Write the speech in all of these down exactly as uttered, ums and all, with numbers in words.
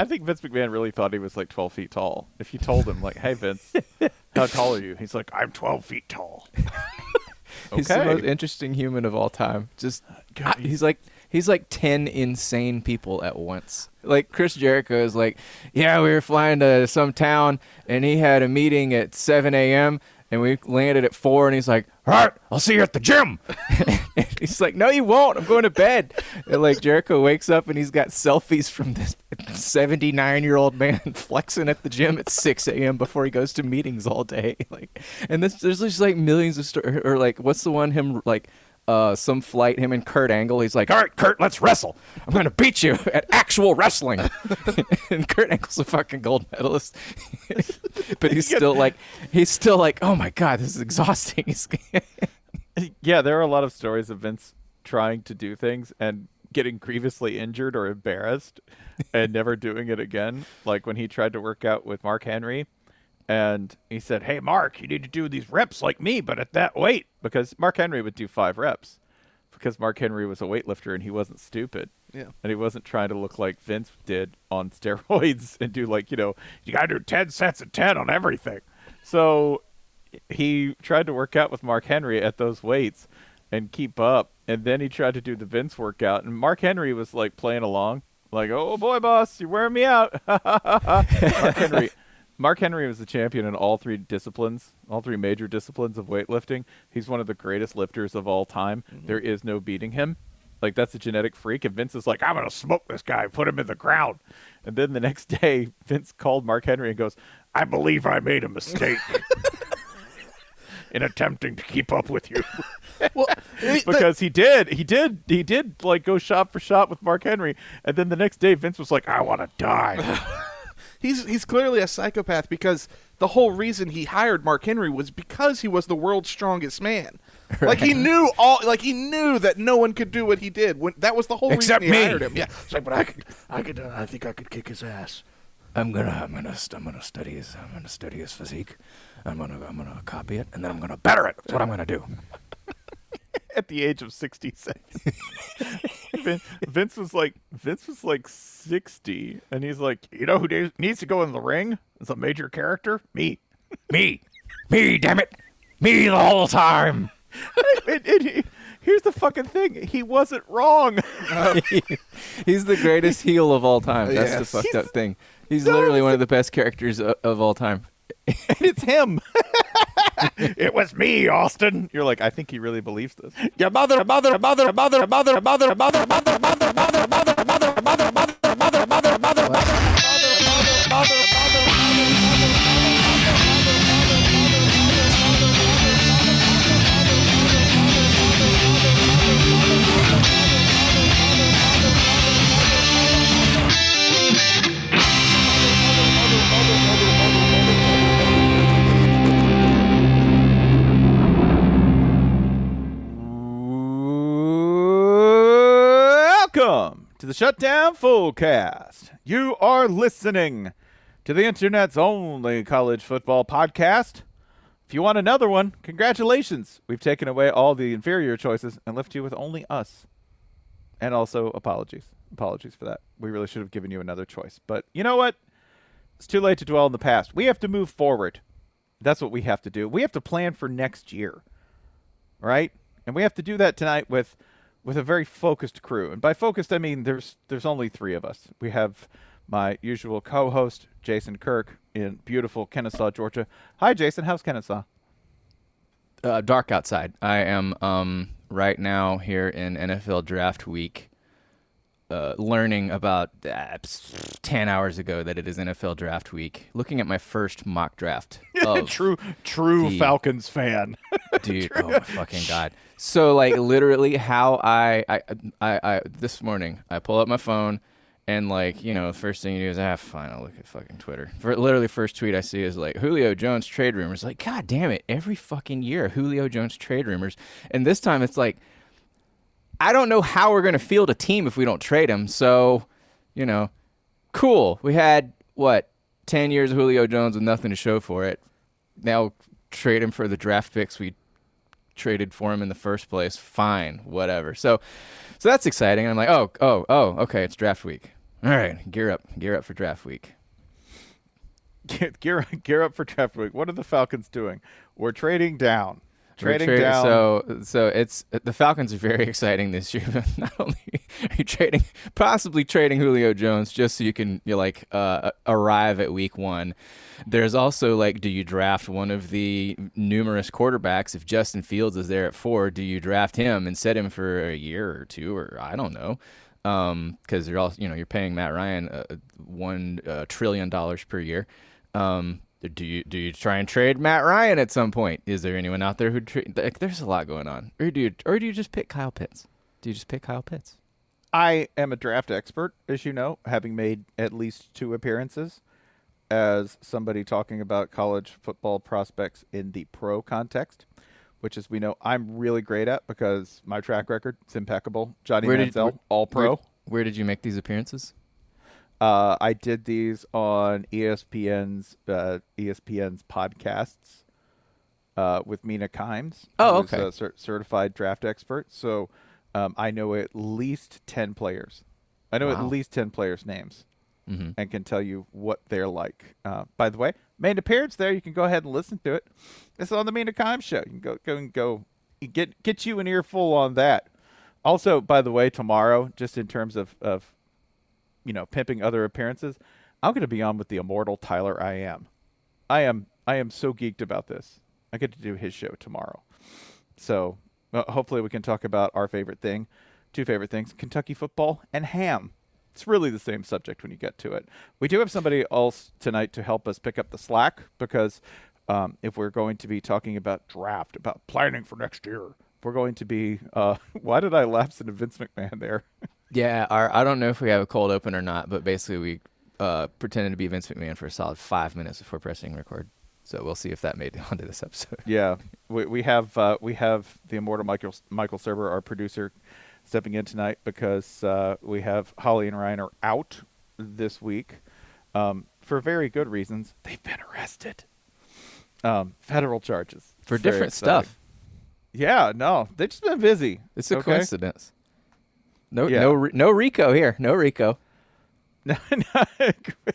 I think Vince McMahon really thought he was like twelve feet tall. If you told him, like, hey, Vince, how tall are you? He's like, I'm twelve feet tall. He's the most interesting human of all time. Just God, he's, he's like he's like ten insane people at once. Like Chris Jericho is like, yeah, we were flying to some town and he had a meeting at seven a.m. and we landed at four, and he's like, all right, I'll see you at the gym. He's like, no, you won't. I'm going to bed. And like Jericho wakes up and he's got selfies from this seventy-nine-year-old man flexing at the gym at six a.m. before he goes to meetings all day. Like, and this, there's just like millions of stories. Or like, what's the one him like uh, some flight, him and Kurt Angle. He's like, all right, Kurt, let's wrestle. I'm going to beat you at actual wrestling. And Kurt Angle's a fucking gold medalist. But he's still like, he's still like, oh my God, this is exhausting. Yeah, there are a lot of stories of Vince trying to do things and getting grievously injured or embarrassed and never doing it again. Like when he tried to work out with Mark Henry. And he said, hey, Mark, you need to do these reps like me, but at that weight. Because Mark Henry would do five reps. Because Mark Henry was a weightlifter and he wasn't stupid. Yeah. And he wasn't trying to look like Vince did on steroids and do like, you know, you got to do ten sets of ten on everything. So he tried to work out with Mark Henry at those weights and keep up. And then he tried to do the Vince workout. And Mark Henry was like playing along. Like, oh, boy, boss, you're wearing me out. Mark Henry. Mark Henry was the champion in all three disciplines, all three major disciplines of weightlifting. He's one of the greatest lifters of all time. Mm-hmm. There is no beating him. Like, that's a genetic freak. And Vince is like, I'm going to smoke this guy, put him in the ground. And then the next day, Vince called Mark Henry and goes, I believe I made a mistake in attempting to keep up with you. Well, because he did. He did. He did, like, go shot for shot with Mark Henry. And then the next day, Vince was like, I want to die. He's he's clearly a psychopath because the whole reason he hired Mark Henry was because he was the world's strongest man. Right. Like he knew all, like he knew that no one could do what he did. When that was the whole Except reason he me. hired him. Yeah, it's like, but I could, I could, uh, I think I could kick his ass. I'm gonna, I'm gonna, I'm gonna study his, I'm gonna study his physique. I'm gonna, I'm gonna copy it, and then I'm gonna better it. That's what I'm gonna do. At the age of sixty-six, Vince, Vince was like, Vince was like sixty, and he's like, you know who needs to go in the ring as a major character? Me, me, me. Damn it, me the whole time. and, and he, here's the fucking thing: he wasn't wrong. Uh, he, he's the greatest heel of all time. That's yes. the fucked he's, up thing. He's no, literally one of the best characters of, of all time. And it's him. It was me, Austin. You're like, I think he really believes this. Your mother, mother, mother, mother, mother, mother, mother, mother, mother, mother, mother, mother, mother, mother, mother, mother, mother, mother, mother. Welcome to the Shutdown Fullcast. You are listening to the internet's only college football podcast. If you want another one, congratulations. We've taken away all the inferior choices and left you with only us. And also apologies. Apologies for that. We really should have given you another choice. But you know what? It's too late to dwell in the past. We have to move forward. That's what we have to do. We have to plan for next year. Right? And we have to do that tonight with with a very focused crew. And by focused, I mean there's there's only three of us. We have my usual co-host, Jason Kirk, in beautiful Kennesaw, Georgia. Hi, Jason. How's Kennesaw? Uh, dark outside. I am um, right now here in N F L Draft Week uh, learning about uh, ten hours ago that it is N F L Draft Week, looking at my first mock draft. Of true true the, Falcons fan. Dude, oh my fucking God. So, like, literally how I, I, I, I, this morning, I pull up my phone, and, like, you know, the first thing you do is, ah, fine, I'll look at fucking Twitter. For literally, first tweet I see is, like, Julio Jones trade rumors. Like, God damn it, every fucking year, Julio Jones trade rumors. And this time, it's like, I don't know how we're going to field a team if we don't trade him. So, you know, cool. We had, what, ten years of Julio Jones with nothing to show for it. Now, trade him for the draft picks we traded for him in the first place. Fine, whatever. So so that's exciting. I'm like, oh, oh, oh, okay, it's draft week. All right, gear up, gear up for draft week. Gear, gear, gear up for draft week. What are the Falcons doing? We're trading down. Trading tra- down. So, so it's the Falcons are very exciting this year. Not only are you trading, possibly trading Julio Jones just so you can you like uh, arrive at week one. There's also like, do you draft one of the numerous quarterbacks? If Justin Fields is there at four, do you draft him and set him for a year or two, or I don't know, because um, you're also you know you're paying Matt Ryan uh, one uh, trillion dollars per year. Um, Do you do you try and trade Matt Ryan at some point? Is there anyone out there who tra- like, there's a lot going on, or do you or do you just pick Kyle Pitts? Do you just pick Kyle Pitts? I am a draft expert, as you know, having made at least two appearances as somebody talking about college football prospects in the pro context, which, as we know, I'm really great at because my track record is impeccable. Johnny where Manziel, did, all pro. Where, where did you make these appearances? Uh, I did these on E S P N's uh, E S P N's podcasts uh, with Mina Kimes. Oh, who's okay. a cer- certified draft expert. So um, I know at least ten players. I know Wow. at least ten players' names Mm-hmm. and can tell you what they're like. Uh, by the way, made an appearance there. You can go ahead and listen to it. It's on the Mina Kimes show. You can go go and go get get you an earful on that. Also, by the way, tomorrow, just in terms of of you know, pimping other appearances, I'm going to be on with the immortal Tyler I Am. I am I am so geeked about this. I get to do his show tomorrow. So uh, hopefully we can talk about our favorite thing, two favorite things, Kentucky football and ham. It's really the same subject when you get to it. We do have somebody else tonight to help us pick up the slack because um, if we're going to be talking about draft, about planning for next year, we're going to be, uh, why did I lapse into Vince McMahon there? Yeah, our, I don't know if we have a cold open or not, but basically we uh, pretended to be Vince McMahon for a solid five minutes before pressing record. So we'll see if that made it onto this episode. Yeah, we we have uh, we have the immortal Michael Michael Serber, our producer, stepping in tonight because uh, we have Holly and Ryan are out this week um, for very good reasons. They've been arrested, um, federal charges For It's very different exciting. stuff. Yeah, no, they've just been busy. It's a okay? coincidence. No, Yeah. no, no Rico here. No Rico. No, no,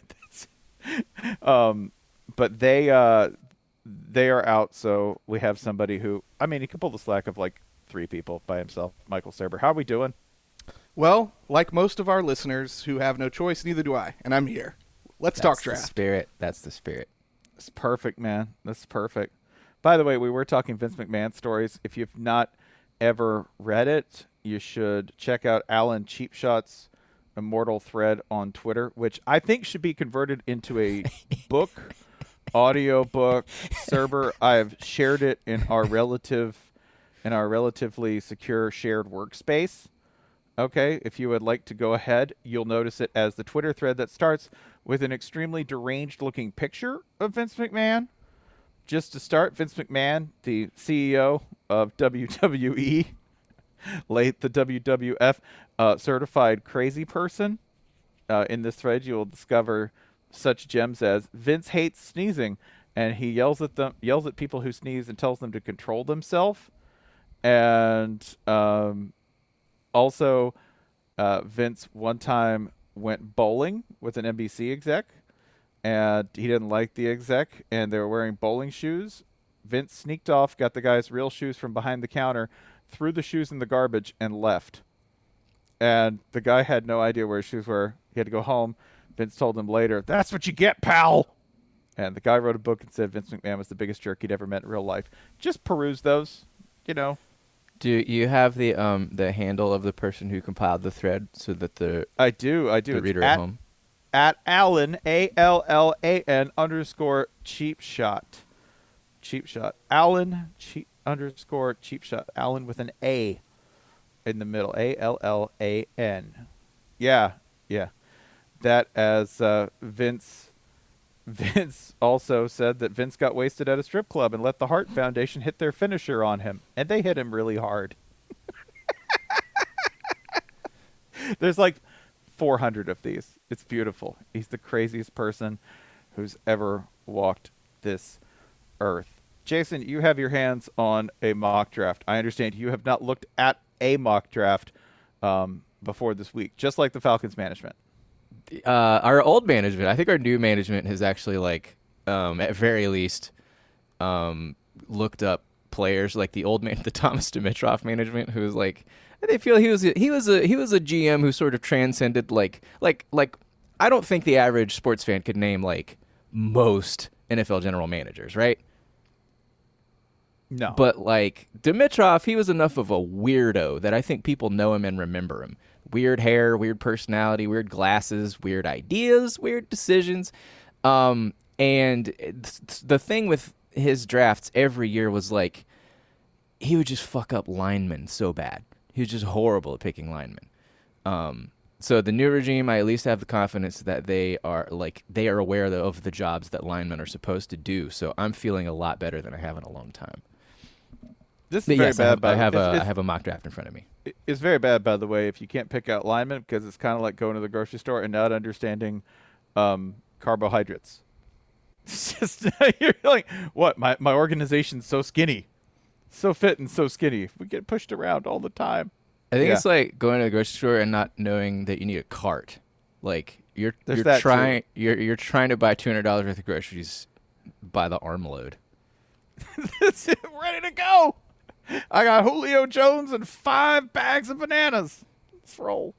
um, but they uh, they are out, so we have somebody who, I mean, he could pull the slack of like three people by himself. Michael Serber, how are we doing? Well, like most of our listeners who have no choice, neither do I, and I'm here. Let's That's talk the draft. spirit. That's the spirit. It's perfect, man. That's perfect. By the way, we were talking Vince McMahon stories. If you've not ever read it, you should check out Alan Cheapshot's immortal thread on Twitter, which I think should be converted into a book, audio book. Serber, I've shared it in our relative, in our relatively secure shared workspace. Okay, if you would like to go ahead, you'll notice it as the Twitter thread that starts with an extremely deranged-looking picture of Vince McMahon. Just to start, Vince McMahon, the C E O of W W E, late the W W F uh, certified crazy person. Uh, in this thread, you will discover such gems as Vince hates sneezing, and he yells at them, yells at people who sneeze, and tells them to control themselves. And um, also, uh, Vince one time went bowling with an N B C exec, and he didn't like the exec, and they were wearing bowling shoes. Vince sneaked off, got the guy's real shoes from behind the counter, threw the shoes in the garbage, and left. And the guy had no idea where his shoes were. He had to go home. Vince told him later, "That's what you get, pal." And the guy wrote a book and said Vince McMahon was the biggest jerk he'd ever met in real life. Just peruse those, you know. Do you have the um the handle of the person who compiled the thread so that the I do, I do. the It's reader at, at home? At Allen, A L L A N underscore cheap shot. Cheap shot. Allen cheap underscore cheap shot. Allen with an A in the middle. A L L A N. Yeah, yeah. That as uh, Vince Vince also said that Vince got wasted at a strip club and let the Hart Foundation hit their finisher on him. And they hit him really hard. There's like four hundred of these. It's beautiful. He's the craziest person who's ever walked this earth. Jason, you have your hands on a mock draft. I understand you have not looked at a mock draft um, before this week, just like the Falcons management. uh, our old management, I think our new management has actually, like, um, at very least, um, looked up players like the old man, the Thomas Dimitrov management, who was like, they feel he was a, he was a he was a G M who sort of transcended like like like I don't think the average sports fan could name like most N F L general managers, right? No. But like Dimitrov, he was enough of a weirdo that I think people know him and remember him. Weird hair, weird personality, weird glasses, weird ideas, weird decisions. Um, and the thing with his drafts every year was like he would just fuck up linemen so bad. He was just horrible at picking linemen. Um, so the new regime, I at least have the confidence that they are like they are aware of the jobs that linemen are supposed to do. So I'm feeling a lot better than I have in a long time. This is But very yes, bad. I have, by I, have it's, a, it's, I have a mock draft in front of me. It's very bad, by the way, if you can't pick out linemen because it's kind of like going to the grocery store and not understanding um, carbohydrates. It's just you're like, what? My my organization's so skinny. So fit and so skinny. We get pushed around all the time. I think Yeah. it's like going to the grocery store and not knowing that you need a cart. Like you're There's you're that trying you're you're trying to buy two hundred dollars worth of groceries by the armload. That's it. Ready to go. I got Julio Jones and five bags of bananas. Let's roll.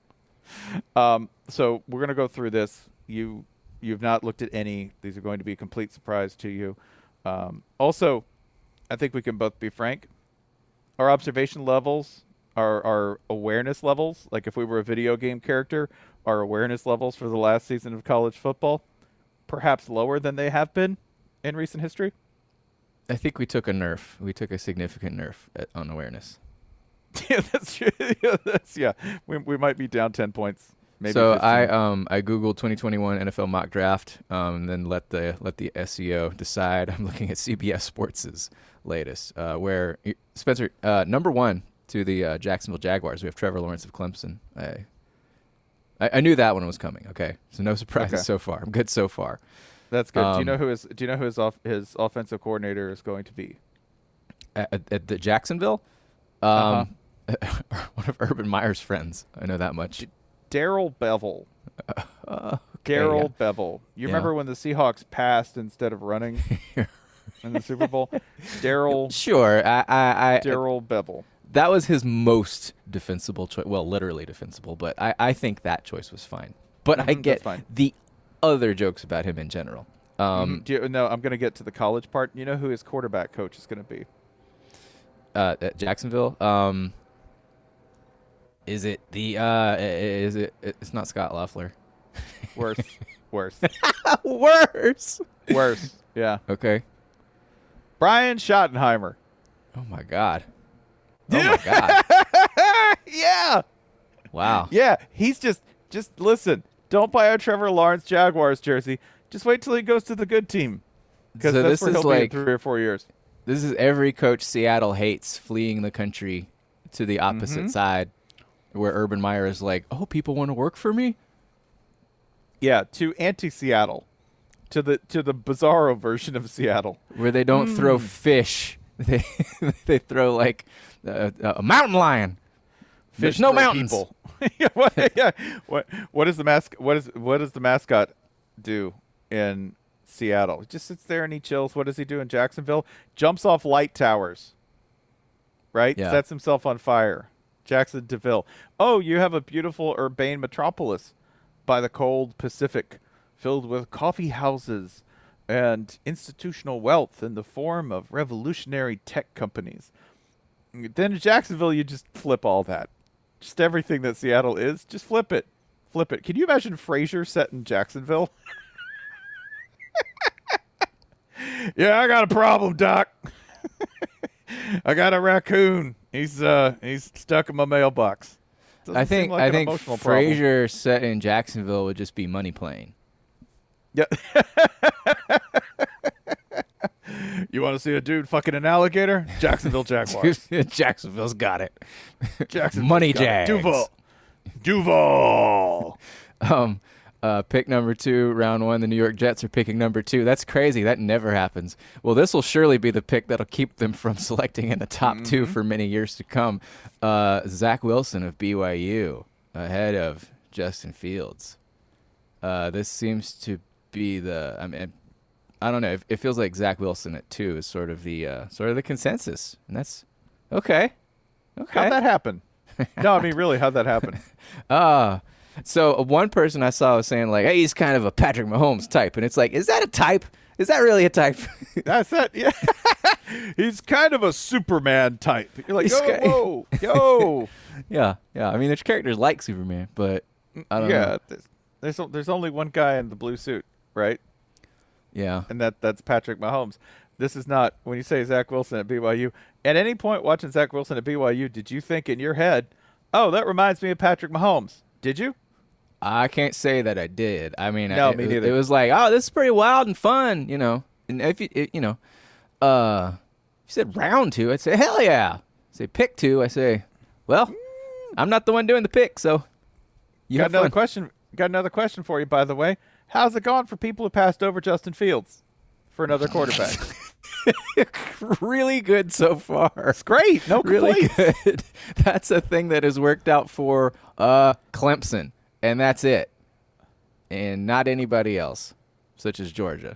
Um, so we're gonna go through this. You you've not looked at any. These are going to be a complete surprise to you. Um, also, I think we can both be frank. Our observation levels, our our awareness levels, like if we were a video game character, our awareness levels for the last season of college football, perhaps lower than they have been in recent history. I think we took a nerf. We took a significant nerf at, on awareness. Yeah, that's true. Yeah, that's yeah. We we might be down ten points. Maybe so fifteen. I um I googled twenty twenty-one N F L mock draft, um, and then let the let the S E O decide. I'm looking at C B S Sports's latest, uh, where Spencer uh, number one to the uh, Jacksonville Jaguars. We have Trevor Lawrence of Clemson. I, I I knew that one was coming. Okay, so no surprises Okay. so far. I'm good so far. That's good. do you um, know who his Do you know who his off his offensive coordinator is going to be? At, at, at the Jacksonville, um, one of Urban Meyer's friends. I know that much. Darrell Bevel. Uh, okay, Darrell yeah. Bevel. You Yeah. remember when the Seahawks passed instead of running in the Super Bowl? Darrell Sure, I, I, I Darrell Bevel. that was his most defensible choice. Well, literally defensible, but I, I think that choice was fine. But I Mhm, get that's fine. the other jokes about him in general. Um, Mhm. Do you, no, I'm going to get to the college part. You know who his quarterback coach is going to be? uh, at Jacksonville, um, is it the? Uh, is it? It's not Scott Loeffler. Worse. Worse. Worse. Worse. Yeah. Okay. Brian Schottenheimer. Oh my God. Oh my God. Yeah. Wow. Yeah. He's just, just listen. Don't buy a Trevor Lawrence Jaguars jersey. Just wait till he goes to the good team. Because So that's this where is he'll be in like- three or four years. This is every coach Seattle hates fleeing the country to the opposite Mhm. side, where Urban Meyer is like, "Oh, people want to work for me." Yeah, to anti-Seattle, to the to the bizarro version of Seattle. Where they don't throw fish, they they throw like a, a mountain lion. There's no for mountains. People. yeah, what, yeah. What what is the mask? What is what does the mascot do in Seattle? He just sits there and he chills. What does he do in Jacksonville? Jumps off light towers. Right? Yeah. Sets himself on fire. Jackson DeVille. Oh, you have a beautiful urbane metropolis by the cold Pacific, filled with coffee houses and institutional wealth in the form of revolutionary tech companies. Then in Jacksonville, you just flip all that. Just everything that Seattle is, just flip it. Flip it. Can you imagine Frasier set in Jacksonville? Yeah, I got a problem, Doc. I got a raccoon. He's uh he's stuck in my mailbox. Doesn't I seem think like I an think emotional problem. Frasier set in Jacksonville would just be Money Plane. Yeah. You want to see a dude fucking an alligator? Jacksonville Jaguars. Jacksonville's got it. Jacksonville's Money got it. Jags. Duval. Duval. Um, uh, pick number two, round one. The New York Jets are picking number two. That's crazy. That never happens. Well, this will surely be the pick that'll keep them from selecting in the top Mm-hmm. two for many years to come. Uh, Zach Wilson of B Y U ahead of Justin Fields. Uh, this seems to be the. I mean, I don't know. It, it feels like Zach Wilson at two is sort of the uh, sort of the consensus, and that's okay. Okay. How'd that happen? No, I mean, really, how'd that happen? Uh, so uh, one person I saw was saying, like, hey, he's kind of a Patrick Mahomes type. And it's like, is that a type? Is that really a type? That's that. Yeah. He's kind of a Superman type. You're like, He's oh, ki- whoa, yo. yeah, yeah. I mean, there's characters like Superman, but I don't yeah, know. there's, there's there's only one guy in the blue suit, right? Yeah. And that that's Patrick Mahomes. This is not, when you say Zach Wilson at B Y U, at any point watching Zach Wilson at B Y U, did you think in your head, oh, that reminds me of Patrick Mahomes? Did you? I can't say that I did. I mean, No, I, me it, neither. it was like, oh, this is pretty wild and fun, you know. And if you, it, you know, uh, if you said round two, I'd say, hell yeah. Say pick two, I say, well, I'm not the one doing the pick, so you got have another fun. question. Got another question for you, by the way. How's it gone for people who passed over Justin Fields for another quarterback? Really good so far. It's great. No Really complaints. good. That's a thing that has worked out for uh, Clemson, and that's it. And not anybody else, such as Georgia.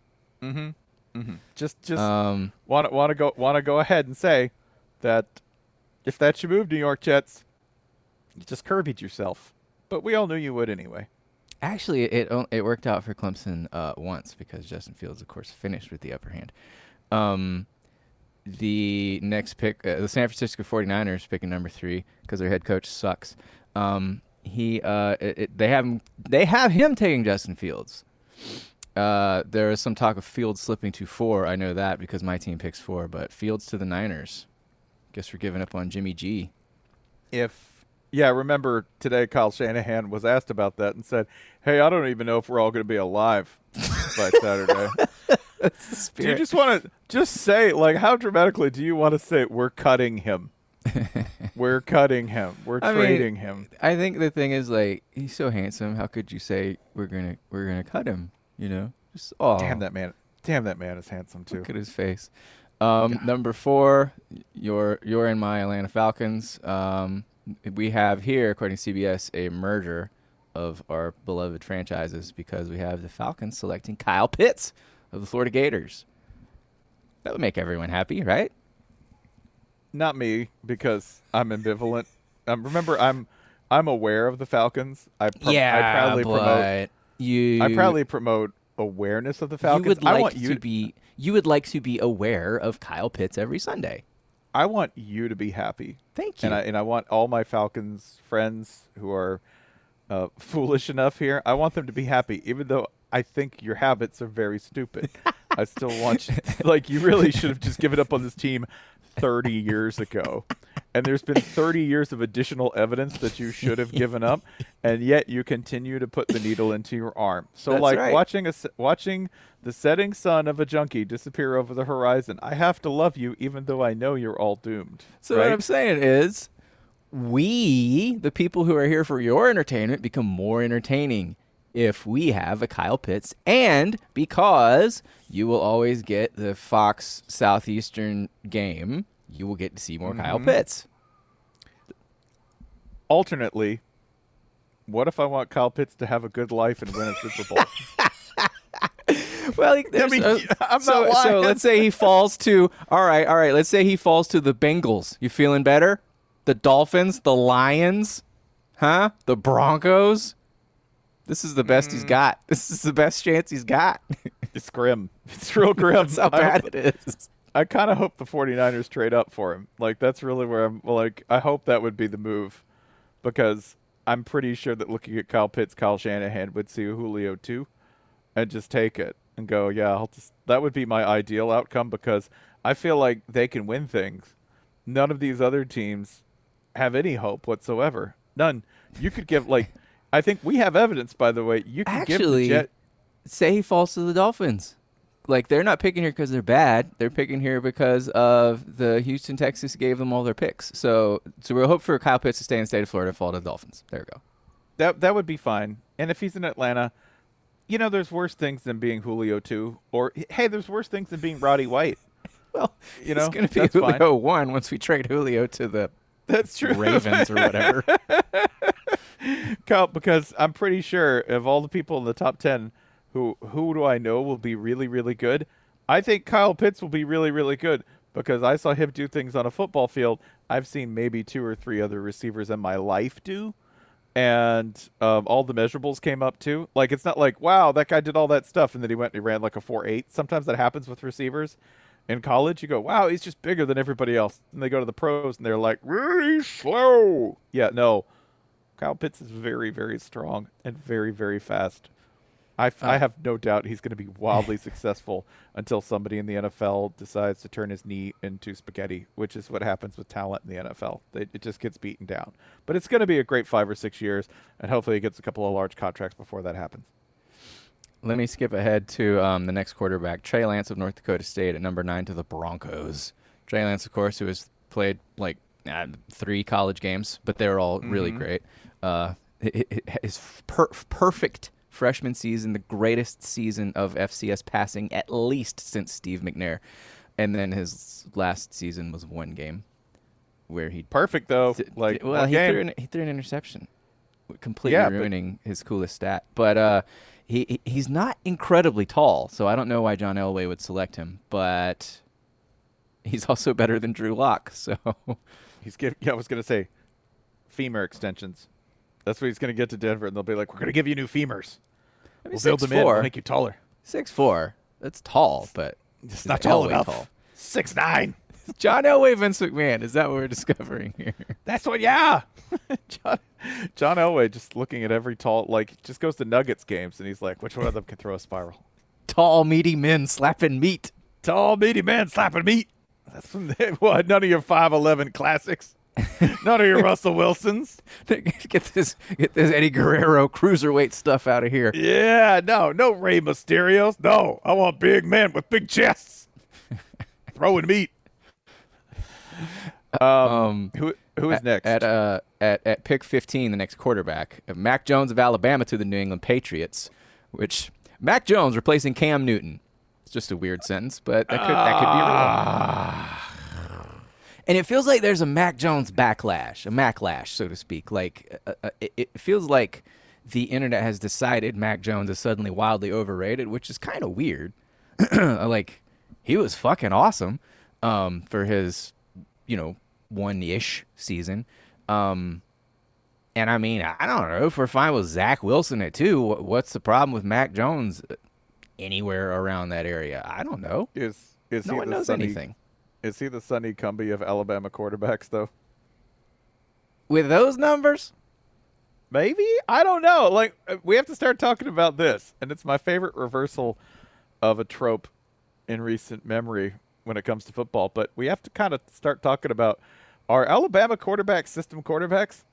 Just just Um, want to want to go want to go ahead and say that if that's your move, New York Jets, you just Kirby'd yourself. But we all knew you would anyway. Actually, it o- it worked out for Clemson uh, once because Justin Fields, of course, finished with the upper hand. Um, the next pick, uh, the San Francisco forty-niners picking number three because their head coach sucks. Um, he, uh, it, it, they have him, they have him taking Justin Fields. Uh, there is some talk of Fields slipping to four. I know that because my team picks four, but Fields to the Niners. Guess we're giving up on Jimmy G. If yeah, remember today Kyle Shanahan was asked about that and said, "Hey, I don't even know if we're all going to be alive by Saturday." Do you just want to just say, like, how dramatically do you want to say we're cutting him? We're cutting him. We're I mean, trading him. I think the thing is, like, he's so handsome. How could you say we're gonna we're gonna cut him? You know, just oh, Damn that man! Damn that man is handsome too. look at his face. Um, number four, your your and my Atlanta Falcons. Um, we have here, according to C B S, a merger of our beloved franchises because we have the Falcons selecting Kyle Pitts of the Florida Gators. That would make everyone happy, right? Not me, because I'm ambivalent. Um, remember, I'm I'm aware of the Falcons. I pr- I proudly promote. but you I proudly promote awareness of the Falcons. You would I like want you to be you would like to be aware of Kyle Pitts every Sunday. I want you to be happy. Thank you. And I and I want all my Falcons friends who are uh, foolish enough here. I want them to be happy, even though I think your habits are very stupid. I still want you. Like, you really should have just given up on this team thirty years ago. And there's been thirty years of additional evidence that you should have given up, and yet you continue to put the needle into your arm. So, That's like right. watching a s- watching the setting sun of a junkie disappear over the horizon. I have to love you, even though I know you're all doomed. So right? what I'm saying is, we, the people who are here for your entertainment, become more entertaining if we have a Kyle Pitts, and because you will always get the Fox Southeastern game, you will get to see more Mm-hmm. Kyle Pitts. Alternately, what if I want Kyle Pitts to have a good life and win a Super Bowl? Well, he- there's mean, a- I'm not so, so lying. let's say he falls to all right, all right. Let's say he falls to the Bengals. You feeling better? The Dolphins, the Lions, huh? The Broncos. This is the best Mm. he's got. This is the best chance he's got. It's grim. It's real grim. That's how I bad hope- it is. I kind of hope the 49ers trade up for him. Like, that's really where I'm, like, I hope that would be the move, because I'm pretty sure that looking at Kyle Pitts, Kyle Shanahan would see Julio too and just take it and go, yeah, I'll just, that would be my ideal outcome, because I feel like they can win things. None of these other teams have any hope whatsoever. None. You could give, like, I think we have evidence, by the way. You could give Actually, the Jet. say he falls to the Dolphins. Like, they're not picking here because they're bad. They're picking here because of the Houston Texans gave them all their picks. So, so we'll hope for Kyle Pitts to stay in the state of Florida, fall to the Dolphins. There we go. That that would be fine. And if he's in Atlanta, you know, there's worse things than being Julio too. Or hey, there's worse things than being Roddy White. Well, You know, it's going to be that's fine. Julio one once we trade Julio to the That's true. Ravens or whatever. Kyle, because I'm pretty sure of all the people in the top ten who who do I know will be really, really good, I think Kyle Pitts will be really, really good because I saw him do things on a football field I've seen maybe two or three other receivers in my life do. And um, all the measurables came up too. Like, it's not like, wow, that guy did all that stuff and then he went and he ran like a four eight. Sometimes that happens with receivers. In college, you go, wow, he's just bigger than everybody else. And they go to the pros and they're like, really slow. Yeah, no. Kyle Pitts is very, very strong and very, very fast. I, f- uh, I have no doubt he's going to be wildly successful until somebody in the N F L decides to turn his knee into spaghetti, which is what happens with talent in the N F L. They, it just gets beaten down. But it's going to be a great five or six years, and hopefully he gets a couple of large contracts before that happens. Let me skip ahead to um, the next quarterback, Trey Lance of North Dakota State at number nine to the Broncos. Trey Lance, of course, who has played like uh, three college games, but they were all mm-hmm. really great. Uh, his per- perfect freshman season, the greatest season of F C S passing at least since Steve McNair, and then his last season was one game where he perfect though. Th- like well, he threw, an, he threw an interception, completely yeah, ruining his coolest stat. But uh, he he's not incredibly tall, so I don't know why John Elway would select him. But he's also better than Drew Lock, so he's give, yeah. I was gonna say femur extensions. That's what he's going to get to Denver, and they'll be like, we're going to give you new femurs. I mean, we'll build them in. We'll make you taller. six foot four. That's tall, but it's not tall enough. Tall. six nine. John Elway, Vince McMahon. Is that what we're discovering here? That's what, yeah. John, John Elway just looking at every tall, like, just goes to Nuggets games, and he's like, which one of them can throw a spiral? Tall, meaty men slapping meat. Tall, meaty men slapping meat. That's from the, what, none of your five eleven classics. None of your Russell Wilsons. Get this, get this Eddie Guerrero cruiserweight stuff out of here. Yeah, no, no Rey Mysterios. No, I want big men with big chests throwing meat. Um, um who who is at, next? At uh at at pick fifteen, the next quarterback, Mac Jones of Alabama to the New England Patriots. Which Mac Jones replacing Cam Newton. It's just a weird sentence, but that could uh, that could be real. And it feels like there's a Mac Jones backlash, a Maclash, so to speak. Like uh, uh, it, it feels like the internet has decided Mac Jones is suddenly wildly overrated, which is kind of weird. Like, he was fucking awesome um, for his, you know, one-ish season. Um, and I mean, I don't know. If we're fine with Zach Wilson at two, what's the problem with Mac Jones anywhere around that area? I don't know. Is is no he one the knows Sonny- anything. Is he the Sonny Cumbie of Alabama quarterbacks, though? With those numbers? Maybe? I don't know. Like, we have to start talking about this, and it's my favorite reversal of a trope in recent memory when it comes to football. But we have to kind of start talking about, are Alabama quarterbacks system quarterbacks?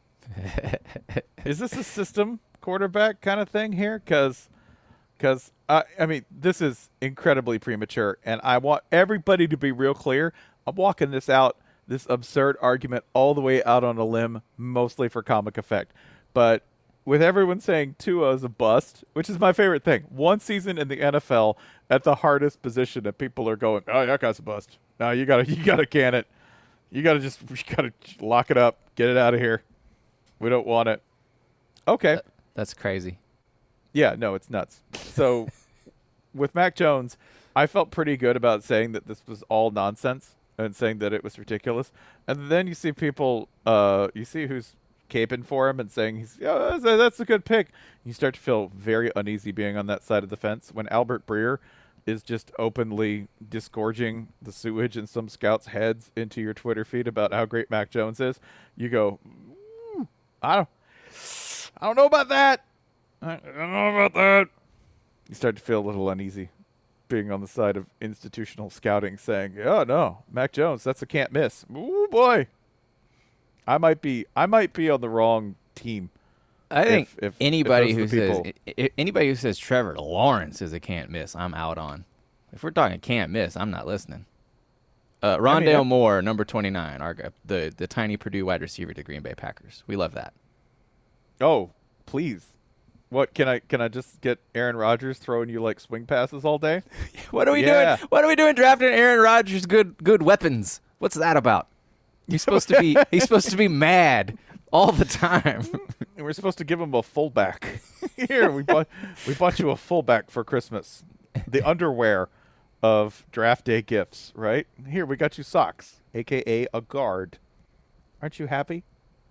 Is this a system quarterback kind of thing here? Because... Because, uh, I mean, this is incredibly premature, and I want everybody to be real clear. I'm walking this out, this absurd argument, all the way out on a limb, mostly for comic effect. But with everyone saying Tua is a bust, which is my favorite thing, one season in the N F L at the hardest position, and people are going, oh, that guy's a bust. No, you gotta, you gotta can it. You gotta just, you gotta lock it up, get it out of here. We don't want it. Okay. That's crazy. Yeah, no, it's nuts. So with Mac Jones, I felt pretty good about saying that this was all nonsense and saying that it was ridiculous. And then you see people, uh, you see who's caping for him and saying, he's, oh, that's, a, that's a good pick. You start to feel very uneasy being on that side of the fence when Albert Breer is just openly disgorging the sewage in some scouts' heads into your Twitter feed about how great Mac Jones is. You go, mm, I don't, I don't know about that. I don't know about that. You start to feel a little uneasy being on the side of institutional scouting saying, oh, no, Mac Jones, that's a can't miss. Ooh, boy. I might be I might be on the wrong team. I think if, if, anybody if who says if, anybody who says Trevor Lawrence is a can't miss, I'm out on. If we're talking can't miss, I'm not listening. Uh, Rondale I mean, Moore, number twenty-nine, our the, the tiny Purdue wide receiver to Green Bay Packers. We love that. Oh, please. What can I can I just get Aaron Rodgers throwing you like swing passes all day? What are we yeah. doing? What are we doing drafting Aaron Rodgers good good weapons? What's that about? He's supposed to be he's supposed to be mad all the time. And we're supposed to give him a fullback. Here, we bought we bought you a fullback for Christmas. The underwear of draft day gifts, right? Here, we got you socks, a k a a guard. Aren't you happy?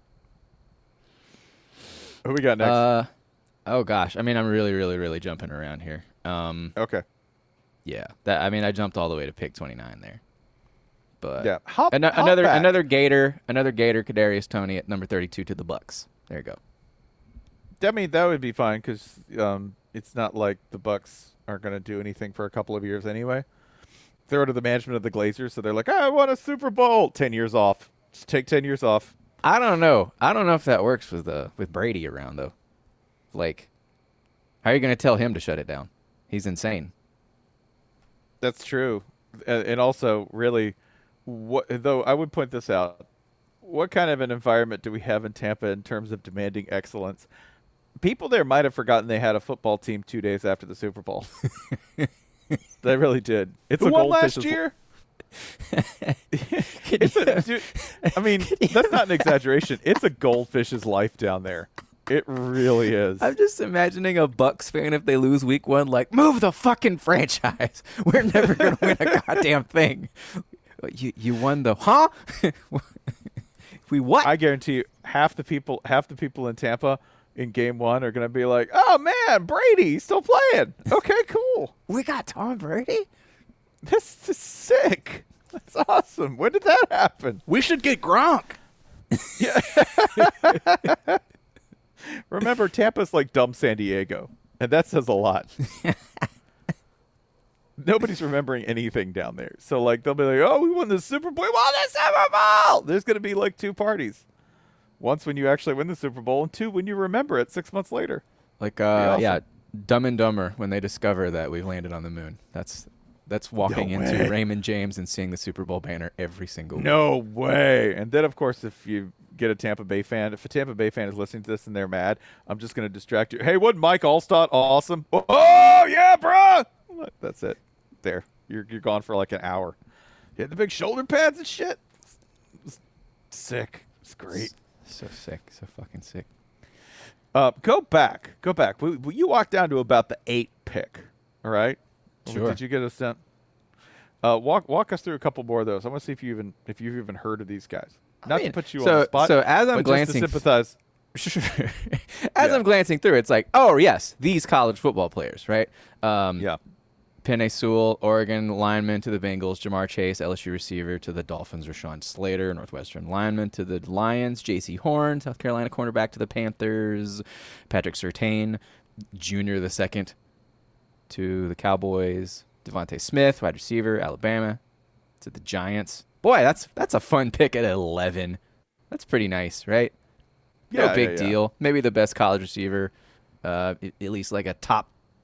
Who we got next? Uh, oh, gosh. I mean, I'm really, really, really jumping around here. Um, okay. Yeah. That. I mean, I jumped all the way to pick twenty-nine there. But yeah. Hop, an- hop another back. another Gator, another Gator, Kadarius Toney at number thirty-two to the Bucks. There you go. I mean, that would be fine because um, it's not like the Bucks aren't going to do anything for a couple of years anyway. They're under the management of the Glazers, so they're like, oh, I want a Super Bowl. Ten years off. Just take ten years off. I don't know. I don't know if that works with uh, with Brady around though. Like, how are you going to tell him to shut it down? He's insane. That's true, and, and also really, what though I would point this out. What kind of an environment do we have in Tampa in terms of demanding excellence? People there might have forgotten they had a football team two days after the Super Bowl. They really did. It's Who a won goldfish last year? It's a, dude, I mean, that's not an exaggeration. It's a goldfish's life down there. It really is. I'm just imagining a Bucks fan if they lose week one, like, move the fucking franchise. We're never going to win a goddamn thing. You you won the, huh? We what? I guarantee you, half the people, half the people in Tampa in game one are going to be like, oh man, Brady, he's still playing. Okay, cool. We got Tom Brady? This is sick. That's awesome. When did that happen? We should get Gronk. Remember, Tampa's like dumb San Diego, and that says a lot. Nobody's remembering anything down there. So, like, they'll be like, oh, we won the Super Bowl. We won the Super Bowl! There's going to be, like, two parties. Once when you actually win the Super Bowl, and two when you remember it six months later. Like, uh, awesome. yeah, Dumb and Dumber when they discover that we've landed on the moon. That's that's walking No into way. Raymond James and seeing the Super Bowl banner every single week. No way. And then, of course, if you get a Tampa Bay fan, if a Tampa Bay fan is listening to this and they're mad, I'm just going to distract you. Hey, wasn't Mike Allstott awesome? Oh, yeah, bruh! That's it. There. You're you're gone for like an hour. You had the big shoulder pads and shit. It's sick. It's great. So sick. So fucking sick. Uh, go back. Go back. We, we, you walked down to about the eight pick. All right? Sure. Did you get a sense? Uh, walk walk us through a couple more of those. I want to see if you even if you've even heard of these guys. Not I mean, to put you so, on the spot. So as I'm but glancing, just to sympathize. as Yeah. I'm glancing through, it's like, oh yes, these college football players, right? Um, Yeah. Penei Sewell, Oregon lineman to the Bengals. Jamar Chase, L S U receiver to the Dolphins. Rashawn Slater, Northwestern lineman to the Lions. J C Horn, South Carolina cornerback to the Panthers. Patrick Surtain, Junior the second to the Cowboys. Devontae Smith, wide receiver, Alabama to the Giants. Boy, that's that's a fun pick at eleven. That's pretty nice, right? No Yeah, big yeah, yeah. deal. Maybe the best college receiver, uh, at at least like a top